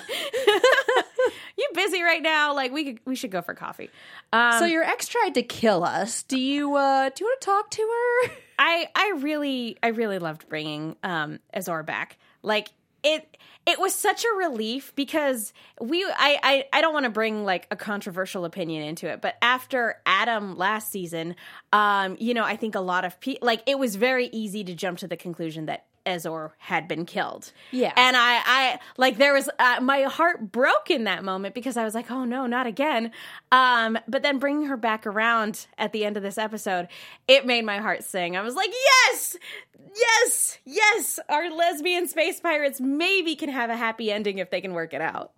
You busy right now? Like, we could, we should go for coffee. Um, so your ex tried to kill us. Do you uh, do you want to talk to her? I I really I really loved bringing um, Azor back. Like, it. It was such a relief because we, I, I, I don't want to bring like a controversial opinion into it, but after Adam last season, um, you know, I think a lot of people, like, it was very easy to jump to the conclusion that Azor had been killed. Yeah. And I, I like, there was, uh, my heart broke in that moment because I was like, oh no, not again. Um, but then bringing her back around at the end of this episode, it made my heart sing. I was like, yes, yes, yes, our lesbian space pirates maybe can have a happy ending if they can work it out.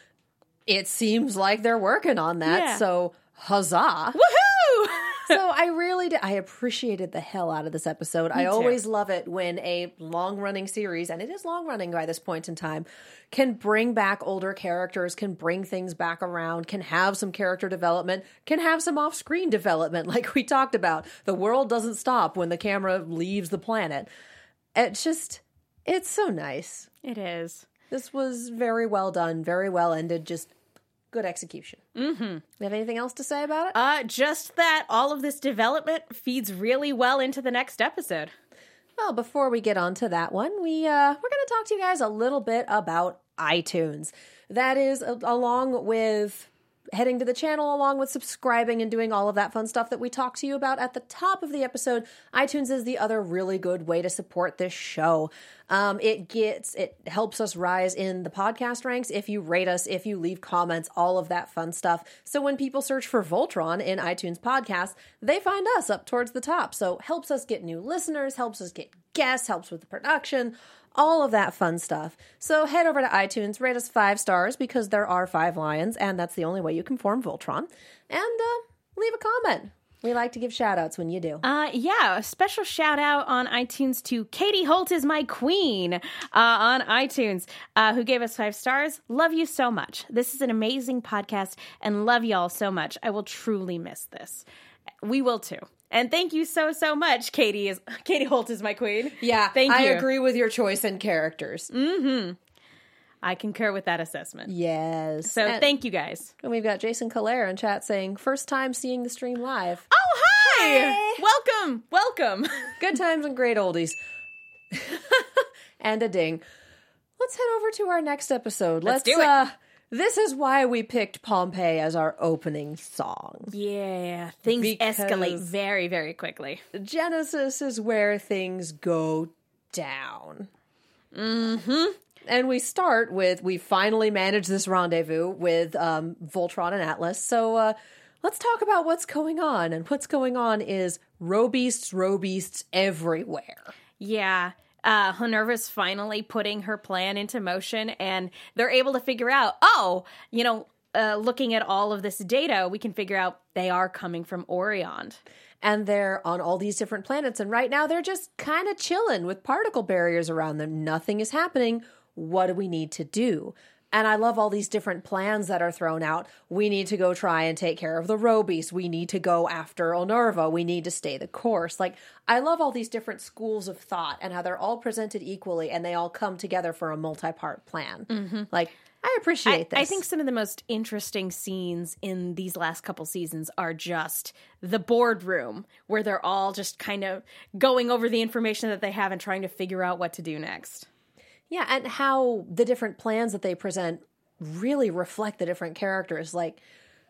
It seems like they're working on that, Yeah. so huzzah. Woohoo! So I really did. I appreciated the hell out of this episode. I too. always love it when a long-running series, and it is long-running by this point in time, can bring back older characters, can bring things back around, can have some character development, can have some off-screen development, like we talked about. The world doesn't stop when the camera leaves the planet. It's just, it's so nice. It is. This was very well done, very well ended, just good execution. Mm-hmm. You have anything else to say about it? Uh, just that all of this development feeds really well into the next episode. Well, before we get on to that one, we, uh, we're going to talk to you guys a little bit about iTunes. That is, uh, along with heading to the channel, along with subscribing and doing all of that fun stuff that we talked to you about at the top of the episode, iTunes is the other really good way to support this show. Um, it gets, it helps us rise in the podcast ranks if you rate us, if you leave comments, all of that fun stuff. So when people search for Voltron in iTunes podcasts, they find us up towards the top. So helps us get new listeners, helps us get guests, helps with the production, all of that fun stuff. So head over to iTunes, rate us five stars because there are five lions, and that's the only way you can form Voltron. And uh, leave a comment. We like to give shout-outs when you do. Uh, yeah, a special shout-out on iTunes to Katie Holt is my queen uh, on iTunes, uh, who gave us five stars. Love you so much. This is an amazing podcast, and love y'all so much. I will truly miss this. We will too. And thank you so, so much, Katie. Is Katie Holt is my queen. Yeah, thank I you. agree with your choice in characters. Mm-hmm. I concur with that assessment. Yes. So and, thank you guys. And we've got Jason Calaire in chat saying, first time seeing the stream live. Oh, hi! Hi. Welcome! Welcome! Good times and great oldies. And a ding. Let's head over to our next episode. Let's Let's do it. Uh, this is why we picked Pompeii as our opening song. Yeah, things Because- escalate very, very quickly. Genesis is where things go down. Mm-hmm. And we start with, we finally managed this rendezvous with um, Voltron and Atlas. So uh, let's talk about what's going on. And what's going on is robeasts, robeasts everywhere. Yeah. Uh, Honerva's finally putting her plan into motion, and they're able to figure out, oh, you know, uh, looking at all of this data, we can figure out they are coming from Orion. And they're on all these different planets. And right now they're just kind of chilling with particle barriers around them. Nothing is happening. What do we need to do? And I love all these different plans that are thrown out. We need to go try and take care of the Robeast. We need to go after Onerva. We need to stay the course. Like, I love all these different schools of thought and how they're all presented equally and they all come together for a multi-part plan. Mm-hmm. Like, I appreciate I, this. I think some of the most interesting scenes in these last couple seasons are just the boardroom, where they're all just kind of going over the information that they have and trying to figure out what to do next. Yeah, and how the different plans that they present really reflect the different characters. Like,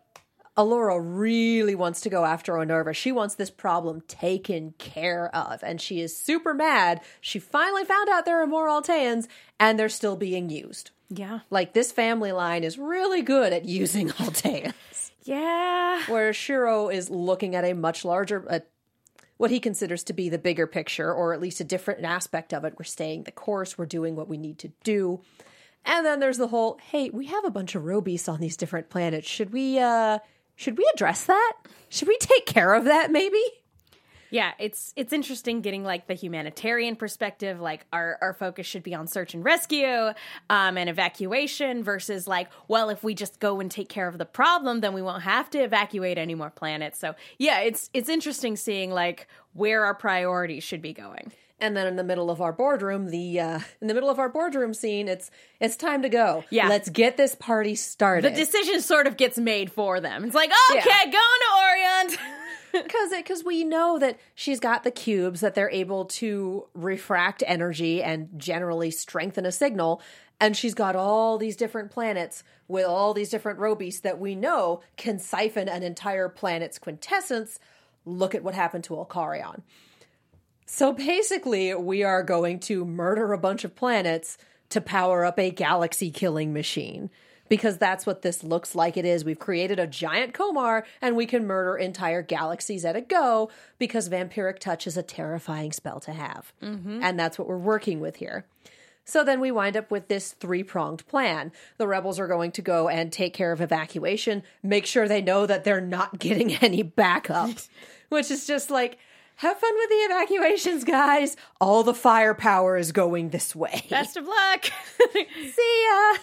Allura really wants to go after Onerva. She wants this problem taken care of, and she is super mad. She finally found out there are more Alteans, and they're still being used. Yeah. Like, this family line is really good at using Alteans. Yeah. Whereas Shiro is looking at a much larger, uh, what he considers to be the bigger picture, or at least a different aspect of it. We're staying the course. We're doing what we need to do. And then there's the whole, hey, we have a bunch of Robeasts on these different planets. Should we, uh, should we address that? Should we take care of that, maybe? Yeah, it's it's interesting getting like the humanitarian perspective, like our, our focus should be on search and rescue um, and evacuation versus like, well, if we just go and take care of the problem, then we won't have to evacuate any more planets. So yeah, it's it's interesting seeing like where our priorities should be going. And then in the middle of our boardroom, the uh, in the middle of our boardroom scene, it's it's time to go. Yeah. Let's get this party started. The decision sort of gets made for them. It's like, okay, Yeah. going to Orion. Because because we know that she's got the cubes, that they're able to refract energy and generally strengthen a signal. And she's got all these different planets with all these different Robeasts that we know can siphon an entire planet's quintessence. Look at what happened to Alcarion. So basically, we are going to murder a bunch of planets to power up a galaxy-killing machine. Because that's what this looks like it is. We've created a giant Komar, and we can murder entire galaxies at a go, because Vampiric Touch is a terrifying spell to have. Mm-hmm. And that's what we're working with here. So then we wind up with this three-pronged plan. The rebels are going to go and take care of evacuation, make sure they know that they're not getting any backup, which is just like, have fun with the evacuations, guys. All the firepower is going this way. Best of luck. See ya.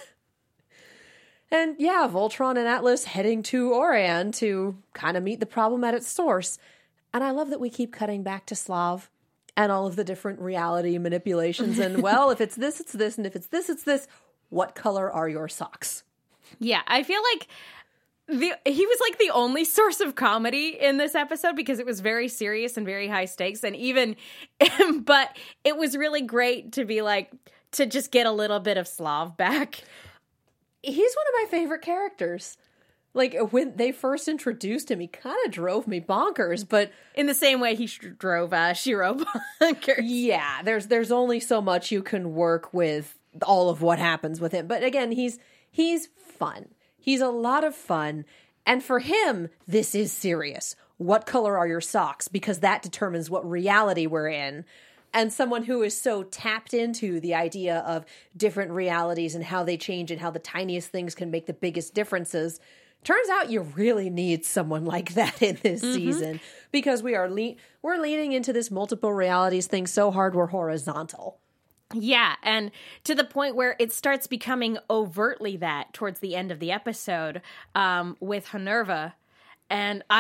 And yeah, Voltron and Atlas heading to Orion to kind of meet the problem at its source. And I love that we keep cutting back to Slav and all of the different reality manipulations. And well, if it's this, it's this. And if it's this, it's this. What color are your socks? Yeah, I feel like the he was like the only source of comedy in this episode because it was very serious and very high stakes. And even, but it was really great to be like, to just get a little bit of Slav back. He's one of my favorite characters. Like, when they first introduced him, he kind of drove me bonkers, but... In the same way he sh- drove uh, Shiro bonkers. Yeah, there's there's only so much you can work with all of what happens with him. But again, he's he's fun. He's a lot of fun. And for him, this is serious. What color are your socks? Because that determines what reality we're in. And someone who is so tapped into the idea of different realities and how they change and how the tiniest things can make the biggest differences. Turns out you really need someone like that in this mm-hmm. season, because we are le- we're leaning into this multiple realities thing so hard we're horizontal. Yeah, and to the point where it starts becoming overtly that towards the end of the episode um, with Honerva. And I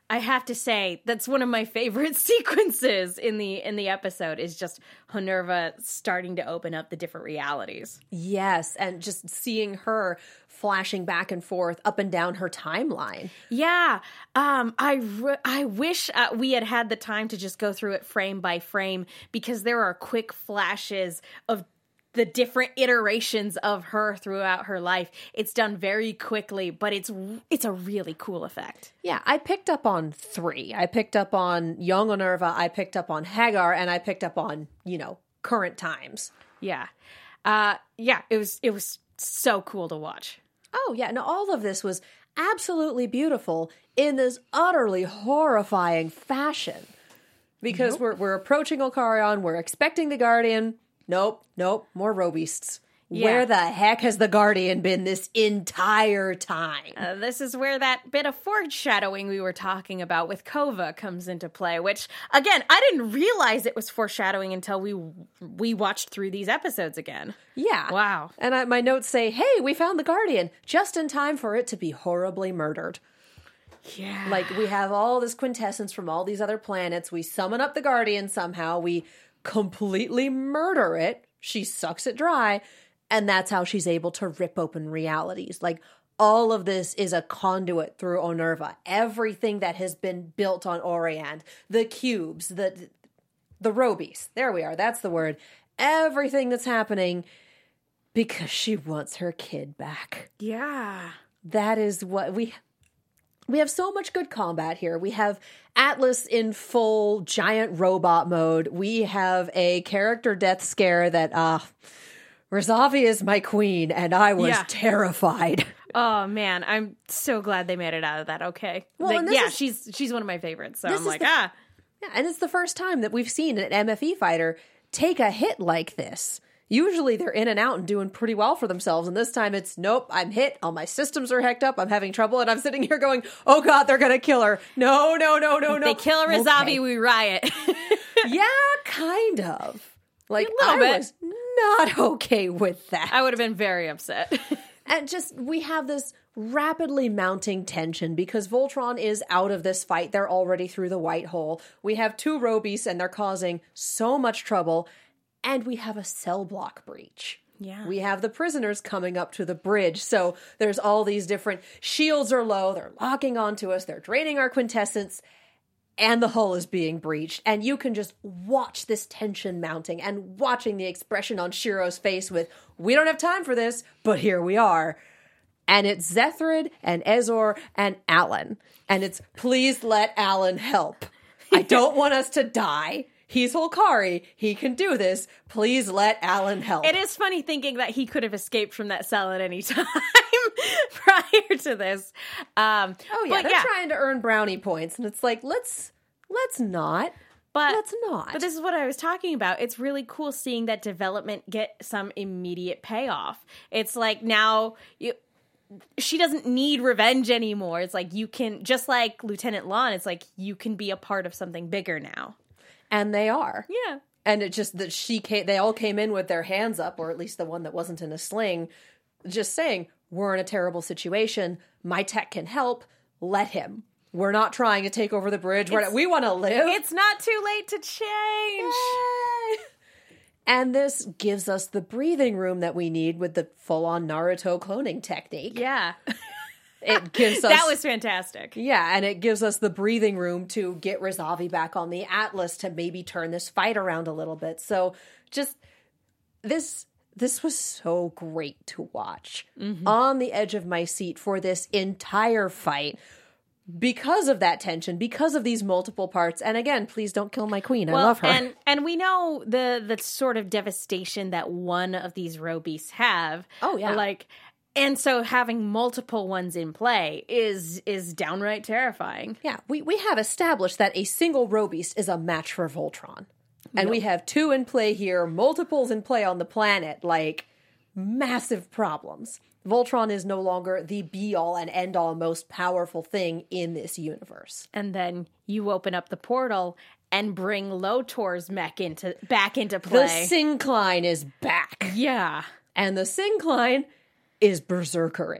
I have to say that's one of my favorite sequences in the in the episode is just Honerva starting to open up the different realities. Yes, and just seeing her flashing back and forth up and down her timeline. Yeah, um, I re- I wish uh, we had had the time to just go through it frame by frame, because there are quick flashes of the different iterations of her throughout her life. It's done very quickly, but it's it's a really cool effect. Yeah, I picked up on three. I picked up on young Honerva, I picked up on Hagar, and I picked up on, you know, current times. Yeah. Uh, yeah, it was it was so cool to watch. Oh, yeah. No, all of this was absolutely beautiful in this utterly horrifying fashion. Because nope. we're we're approaching Okarion, we're expecting the Guardian. Nope, nope, more Robeasts. Yeah. Where the heck has the Guardian been this entire time? Uh, this is where that bit of foreshadowing we were talking about with Kova comes into play, which, again, I didn't realize it was foreshadowing until we we watched through these episodes again. Yeah. Wow. And I, my notes say, hey, we found the Guardian, just in time for it to be horribly murdered. Yeah. Like, we have all this quintessence from all these other planets. We summon up the Guardian somehow. We completely murder it. She sucks it dry. And that's how she's able to rip open realities. Like, all of this is a conduit through Honerva. Everything that has been built on Oriand, the cubes, the the Robeasts. There we are. That's the word. Everything that's happening because she wants her kid back. Yeah. That is what we... We have so much good combat here. We have Atlas in full giant robot mode. We have a character death scare that, uh, Rzavi is my queen, and I was yeah. terrified. Oh, man. I'm so glad they made it out of that okay. Well, like, yeah, is, she's she's one of my favorites, so I'm like, the, ah. Yeah, and it's the first time that we've seen an M F E fighter take a hit like this. Usually they're in and out and doing pretty well for themselves. And this time it's, nope, I'm hit. All my systems are hecked up. I'm having trouble. And I'm sitting here going, oh, God, they're going to kill her. No, no, no, no, no. They kill Rzavi, okay. We riot. Yeah, kind of. Like, A little I bit. was not okay with that. I would have been very upset. And just, we have this rapidly mounting tension because Voltron is out of this fight. They're already through the white hole. We have two Robeasts and they're causing so much trouble. And we have a cell block breach. Yeah. We have the prisoners coming up to the bridge. So there's all these different shields are low. They're locking onto us. They're draining our quintessence. And the hull is being breached. And you can just watch this tension mounting and watching the expression on Shiro's face with, we don't have time for this, but here we are. And it's Zethrid and Ezor and Alan. And it's, please let Alan help. I don't want us to die. He's Holkari. He can do this. Please let Alan help. It is funny thinking that he could have escaped from that cell at any time prior to this. Um, oh yeah, they're yeah. trying to earn brownie points, and it's like, let's let's not. But let's not. But this is what I was talking about. It's really cool seeing that development get some immediate payoff. It's like now you. She doesn't need revenge anymore. It's like you can, just like Lieutenant Lon, it's like you can be a part of something bigger now. And they are. Yeah. And it just that she came, they all came in with their hands up, or at least the one that wasn't in a sling, just saying, we're in a terrible situation. My tech can help. Let him. We're not trying to take over the bridge. We're not, we want to live. It's not too late to change. Yay. And this gives us the breathing room that we need with the full-on Naruto cloning technique. Yeah. It gives us... That was fantastic. Yeah, and it gives us the breathing room to get Rzavi back on the Atlas to maybe turn this fight around a little bit. So just... This this was so great to watch. Mm-hmm. On the edge of my seat for this entire fight. Because of that tension, because of these multiple parts. And again, please don't kill my queen. Well, I love her. And and we know the the sort of devastation that one of these Robeasts have. Oh, yeah. Like... And so having multiple ones in play is is downright terrifying. Yeah, we, we have established that a single Robeast is a match for Voltron. And nope. we have two in play here, multiples in play on the planet, like massive problems. Voltron is no longer the be-all and end-all most powerful thing in this universe. And then you open up the portal and bring Lotor's mech into back into play. The Syncline is back. Yeah. And the Syncline... is berserkering.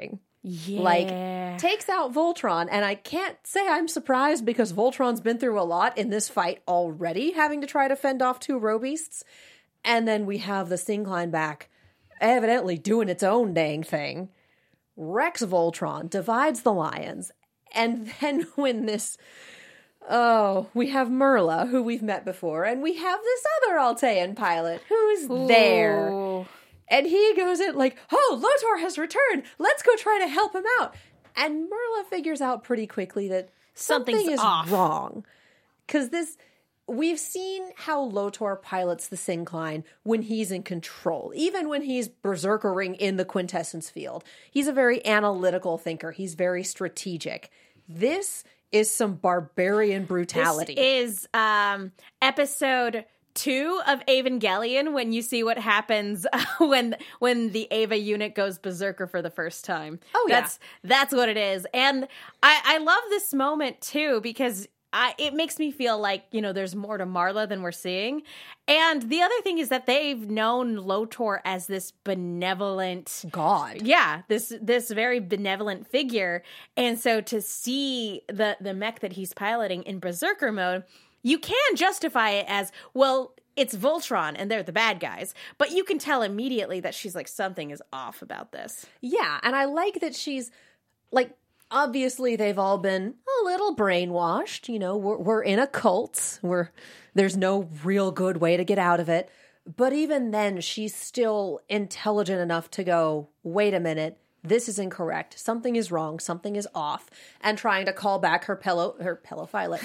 Yeah. Like, takes out Voltron, and I can't say I'm surprised because Voltron's been through a lot in this fight already, having to try to fend off two Robeasts. And then we have the Syncline back, evidently doing its own dang thing. Wrecks Voltron, divides the Lions, and then when this... Oh, we have Merla, who we've met before, and we have this other Altean pilot who's Ooh. there. And he goes in like, oh, Lotor has returned. Let's go try to help him out. And Merla figures out pretty quickly that Something's something is off. wrong. Because this, we've seen how Lotor pilots the Syncline when he's in control. Even when he's berserkering in the Quintessence field. He's a very analytical thinker. He's very strategic. This is some barbarian brutality. This is um, episode two of Evangelion, when you see what happens when when the Eva unit goes berserker for the first time. Oh, yeah. That's that's what it is. And I, I love this moment, too, because I, it makes me feel like, you know, there's more to Marla than we're seeing. And the other thing is that they've known Lotor as this benevolent... God. Yeah, this this very benevolent figure. And so to see the, the mech that he's piloting in berserker mode... You can justify it as, well, it's Voltron and they're the bad guys. But you can tell immediately that she's like, something is off about this. Yeah, and I like that she's, like, obviously they've all been a little brainwashed. You know, we're, we're in a cult. We're, there's no real good way to get out of it. But even then, she's still intelligent enough to go, wait a minute. This is incorrect. Something is wrong. Something is off. And trying to call back her fellow, her fellow pilot.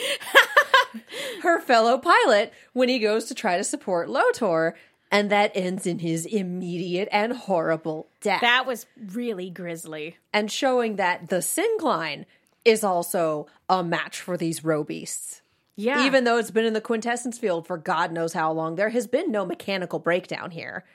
her fellow pilot when he goes to try to support Lotor. And that ends in his immediate and horrible death. That was really grisly. And showing that the Syncline is also a match for these Robeasts. Yeah. Even though it's been in the Quintessence field for God knows how long, there has been no mechanical breakdown here.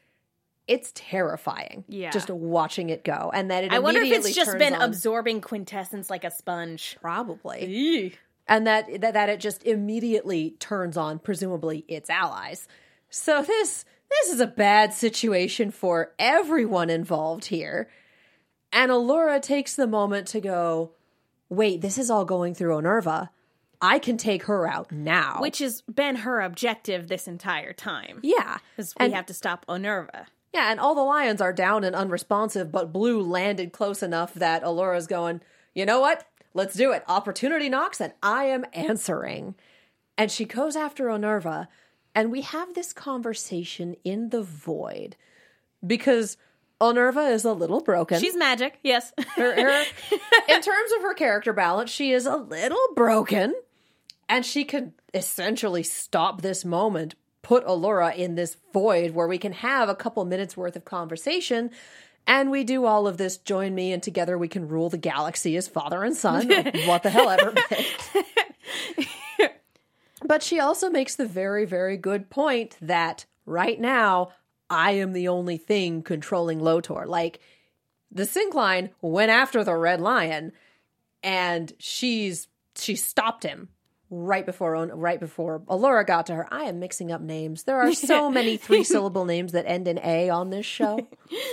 It's terrifying. Yeah. Just watching it go. And that it I wonder if immediately it's just turns been on, absorbing Quintessence like a sponge. probably. Eee. And that, that that it just immediately turns on, presumably, its allies. So this this is a bad situation for everyone involved here. And Allura takes the moment to go, wait, this is all going through Onerva. I can take her out now. Which has been her objective this entire time. Yeah. Because we And- have to stop Onerva. Yeah, and all the lions are down and unresponsive, but Blue landed close enough that Allura's going, you know what? Let's do it. Opportunity knocks, and I am answering. And she goes after Onerva, and we have this conversation in the void. Because Onerva is a little broken. She's magic, yes. her, her, in terms of her character balance, she is a little broken. And she could essentially stop this moment, put Allura in this void where we can have a couple minutes worth of conversation, and we do all of this, join me, and together we can rule the galaxy as father and son. What the hell ever meant. But she also makes the very, very good point that right now, I am the only thing controlling Lotor. Like, the Syncline went after the Red Lion, and she's she stopped him. Right before right before Allura got to her. I am mixing up names. There are so many three-syllable names that end in A on this show.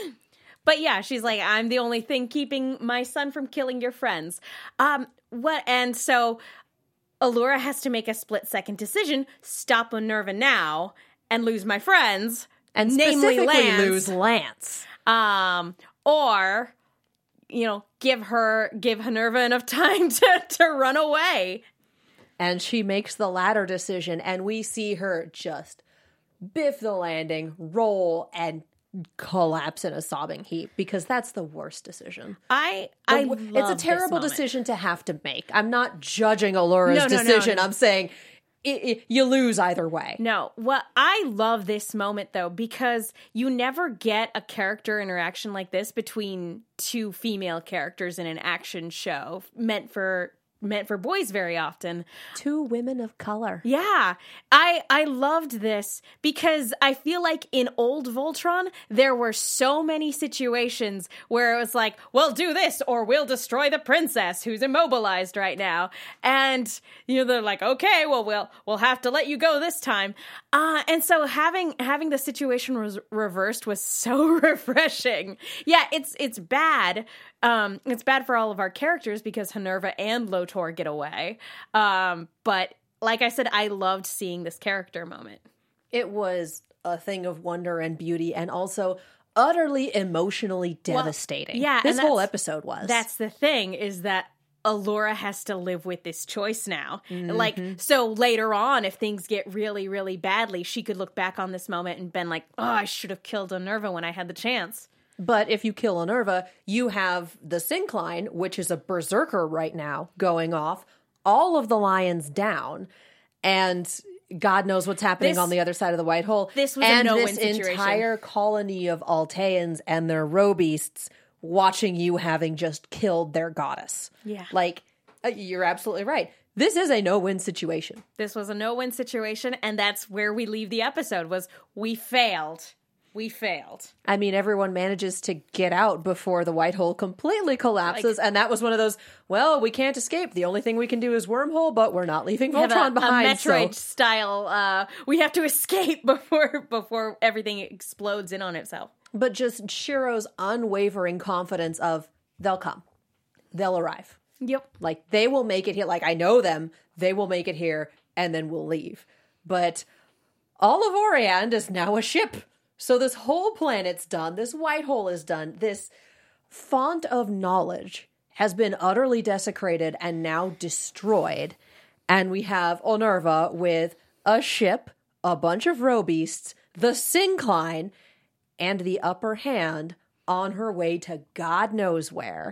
But yeah, she's like, I'm the only thing keeping my son from killing your friends. Um, what? And so Allura has to make a split-second decision, stop Onerva now, and lose my friends, And namely specifically Lance. lose Lance. Um, or, you know, give her, give Onerva enough time to, to run away. And she makes the latter decision, and we see her just biff the landing, roll, and collapse in a sobbing heap, because that's the worst decision. I, I The- love it's a this terrible moment. decision to have to make. I'm not judging Allura's No, no, no, decision. no. I'm saying it, it, you lose either way. No, well, I love this moment, though, because you never get a character interaction like this between two female characters in an action show meant for meant for boys very often. Two women of color. Yeah, I I loved this because I feel like in old Voltron, there were so many situations where it was like, well, do this or we'll destroy the princess who's immobilized right now. And, you know, they're like, okay, well, we'll, we'll have to let you go this time. Uh, and so having having the situation was reversed was so refreshing. Yeah, it's it's bad. Um, it's bad for all of our characters because Honerva and Lotor get away. Um, but like I said, I loved seeing this character moment. It was a thing of wonder and beauty, and also utterly emotionally devastating. Well, yeah, this and whole that's- episode was. That's the thing, is that Allura has to live with this choice now. Like, so later on, if things get really, really badly, she could look back on this moment and been like, oh, I should have killed Honerva when I had the chance. But if you kill Honerva, you have the Syncline, which is a berserker right now, going off, all of the lions down, and God knows what's happening This- on the other side of the white hole. this was a and no-win this situation. entire colony of Alteans and their robeasts watching you having just killed their goddess. Yeah. Like, uh, you're absolutely right. This is a no-win situation. This was a no-win situation, and that's where we leave the episode, was we failed. We failed. I mean, everyone manages to get out before the white hole completely collapses, and that was one of those, well, we can't escape. The only thing we can do is wormhole, but we're not leaving We have Voltron a, behind. a Metroid so- style, uh, we have to escape before before everything explodes in on itself. But just Shiro's unwavering confidence of, they'll come. They'll arrive. Yep. Like, they will make it here. Like, I know them. They will make it here, and then we'll leave. But all of Oriand is now a ship. So this whole planet's done. This white hole is done. This font of knowledge has been utterly desecrated and now destroyed. And we have Honerva with a ship, a bunch of robeasts, the Syncline, and the upper hand on her way to God knows where.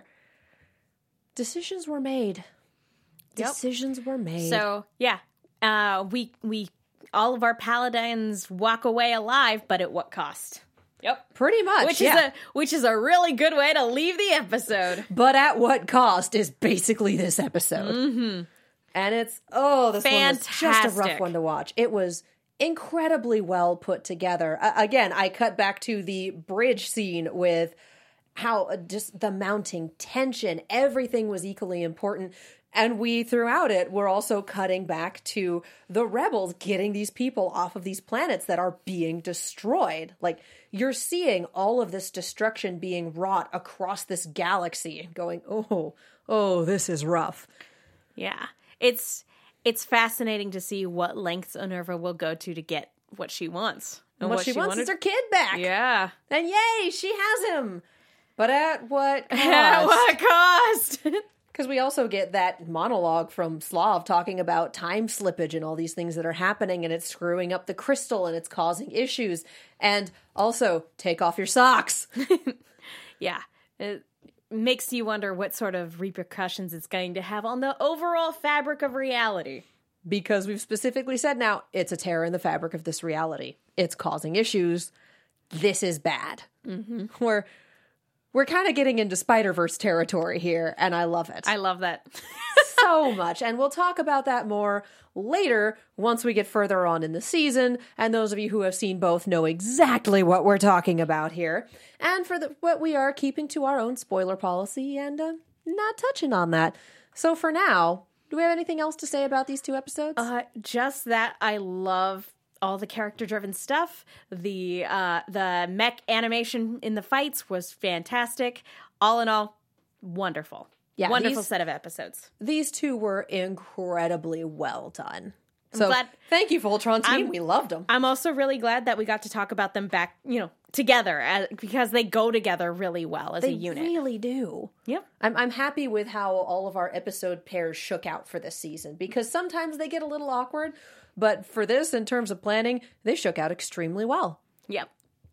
Decisions were made. Yep. Decisions were made. So, yeah, uh, we we all of our paladins walk away alive, but at what cost? Yep. Pretty much, Which yeah. is a which is a really good way to leave the episode. But at what cost is basically this episode. Mm-hmm. And it's, oh, this one was just a rough Fantastic. one to watch. It was incredibly well put together. Uh, again, I cut back to the bridge scene with how uh, just the mounting tension, everything was equally important. And we, throughout it, were also cutting back to the rebels getting these people off of these planets that are being destroyed. Like, you're seeing all of this destruction being wrought across this galaxy and going, oh, oh, this is rough. Yeah. It's it's fascinating to see what lengths Honerva will go to to get what she wants. And what, she, wants wanted- is her kid back. Yeah. And yay, she has him. But at what cost? At what cost? Because we also get that monologue from Slav talking about time slippage and all these things that are happening, and it's screwing up the crystal and it's causing issues. And also, take off your socks. Yeah. It makes you wonder what sort of repercussions it's going to have on the overall fabric of reality. Because we've specifically said now, it's a tear in the fabric of this reality. It's causing issues. This is bad. Mm-hmm. We're, we're kind of getting into Spider-Verse territory here, and I love it. I love that. so much. And we'll talk about that more later once we get further on in the season. And those of you who have seen both know exactly what we're talking about here. And for the, what we are keeping to our own spoiler policy and uh, not touching on that. So for now, do we have anything else to say about these two episodes? Uh, just that I love all the character-driven stuff. The uh, the mech animation in the fights was fantastic. All in all, wonderful. Yeah, wonderful these- set of episodes. These two were incredibly well done. So glad- thank you, Voltron team. I'm- we loved them. I'm also really glad that we got to talk about them back, you know, together as, because they go together really well as They a unit. really do. Yep. I'm I'm happy with how all of our episode pairs shook out for this season, because sometimes they get a little awkward, but for this, in terms of planning, they shook out extremely well. Yep.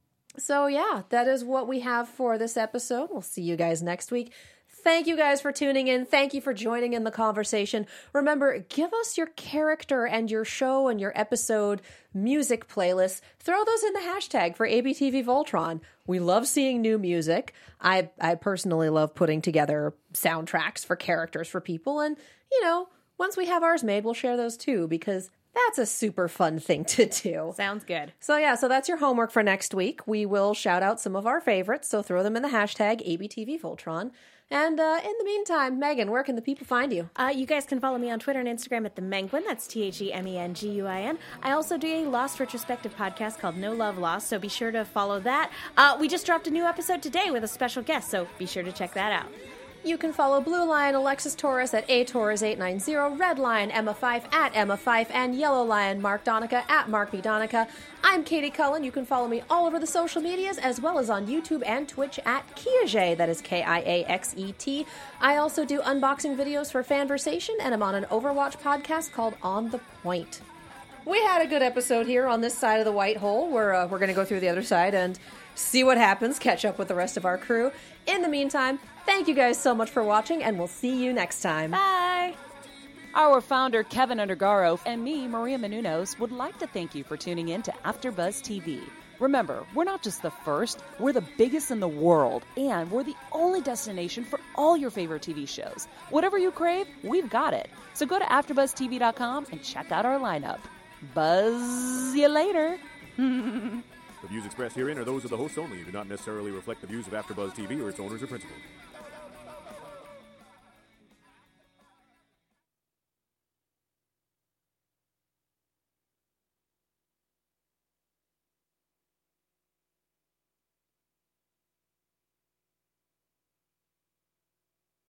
So yeah, that is what we have for this episode. We'll see you guys next week. Thank you guys for tuning in. Thank you for joining in the conversation. Remember, give us your character and your show and your episode music playlists. Throw those in the hashtag for A B T V Voltron. We love seeing new music. I I personally love putting together soundtracks for characters for people. And, you know, once we have ours made, we'll share those too, because that's a super fun thing to do. Sounds good. So yeah, so that's your homework for next week. We will shout out some of our favorites, so throw them in the hashtag A B T V Voltron. And uh, in the meantime, Megan, where can the people find you? Uh, you guys can follow me on Twitter and Instagram at the Menguin. That's T H E M E N G U I N. I also do a Lost retrospective podcast called No Love Lost, so be sure to follow that. Uh, we just dropped a new episode today with a special guest, so be sure to check that out. You can follow Blue Lion Alexis Torres at A Torres eight nine zero, Red Lion Emma Fife at Emma Fife, and Yellow Lion Mark Donica at Mark B. Donica. I'm Katie Cullen. You can follow me all over the social medias, as well as on YouTube and Twitch at Kiaxet. That is K I A X E T. I also do unboxing videos for Fanversation, and I'm on an Overwatch podcast called On the Point. We had a good episode here on this side of the white hole. We're, uh, we're going to go through the other side and see what happens, catch up with the rest of our crew. In the meantime, thank you guys so much for watching, and we'll see you next time. Bye! Our founder, Kevin Undergaro, and me, Maria Menounos, would like to thank you for tuning in to AfterBuzz T V. Remember, we're not just the first, we're the biggest in the world, and we're the only destination for all your favorite T V shows. Whatever you crave, we've got it. So go to after buzz T V dot com and check out our lineup. Buzz you later! The views expressed herein are those of the hosts only and do not necessarily reflect the views of AfterBuzz T V or its owners or principals.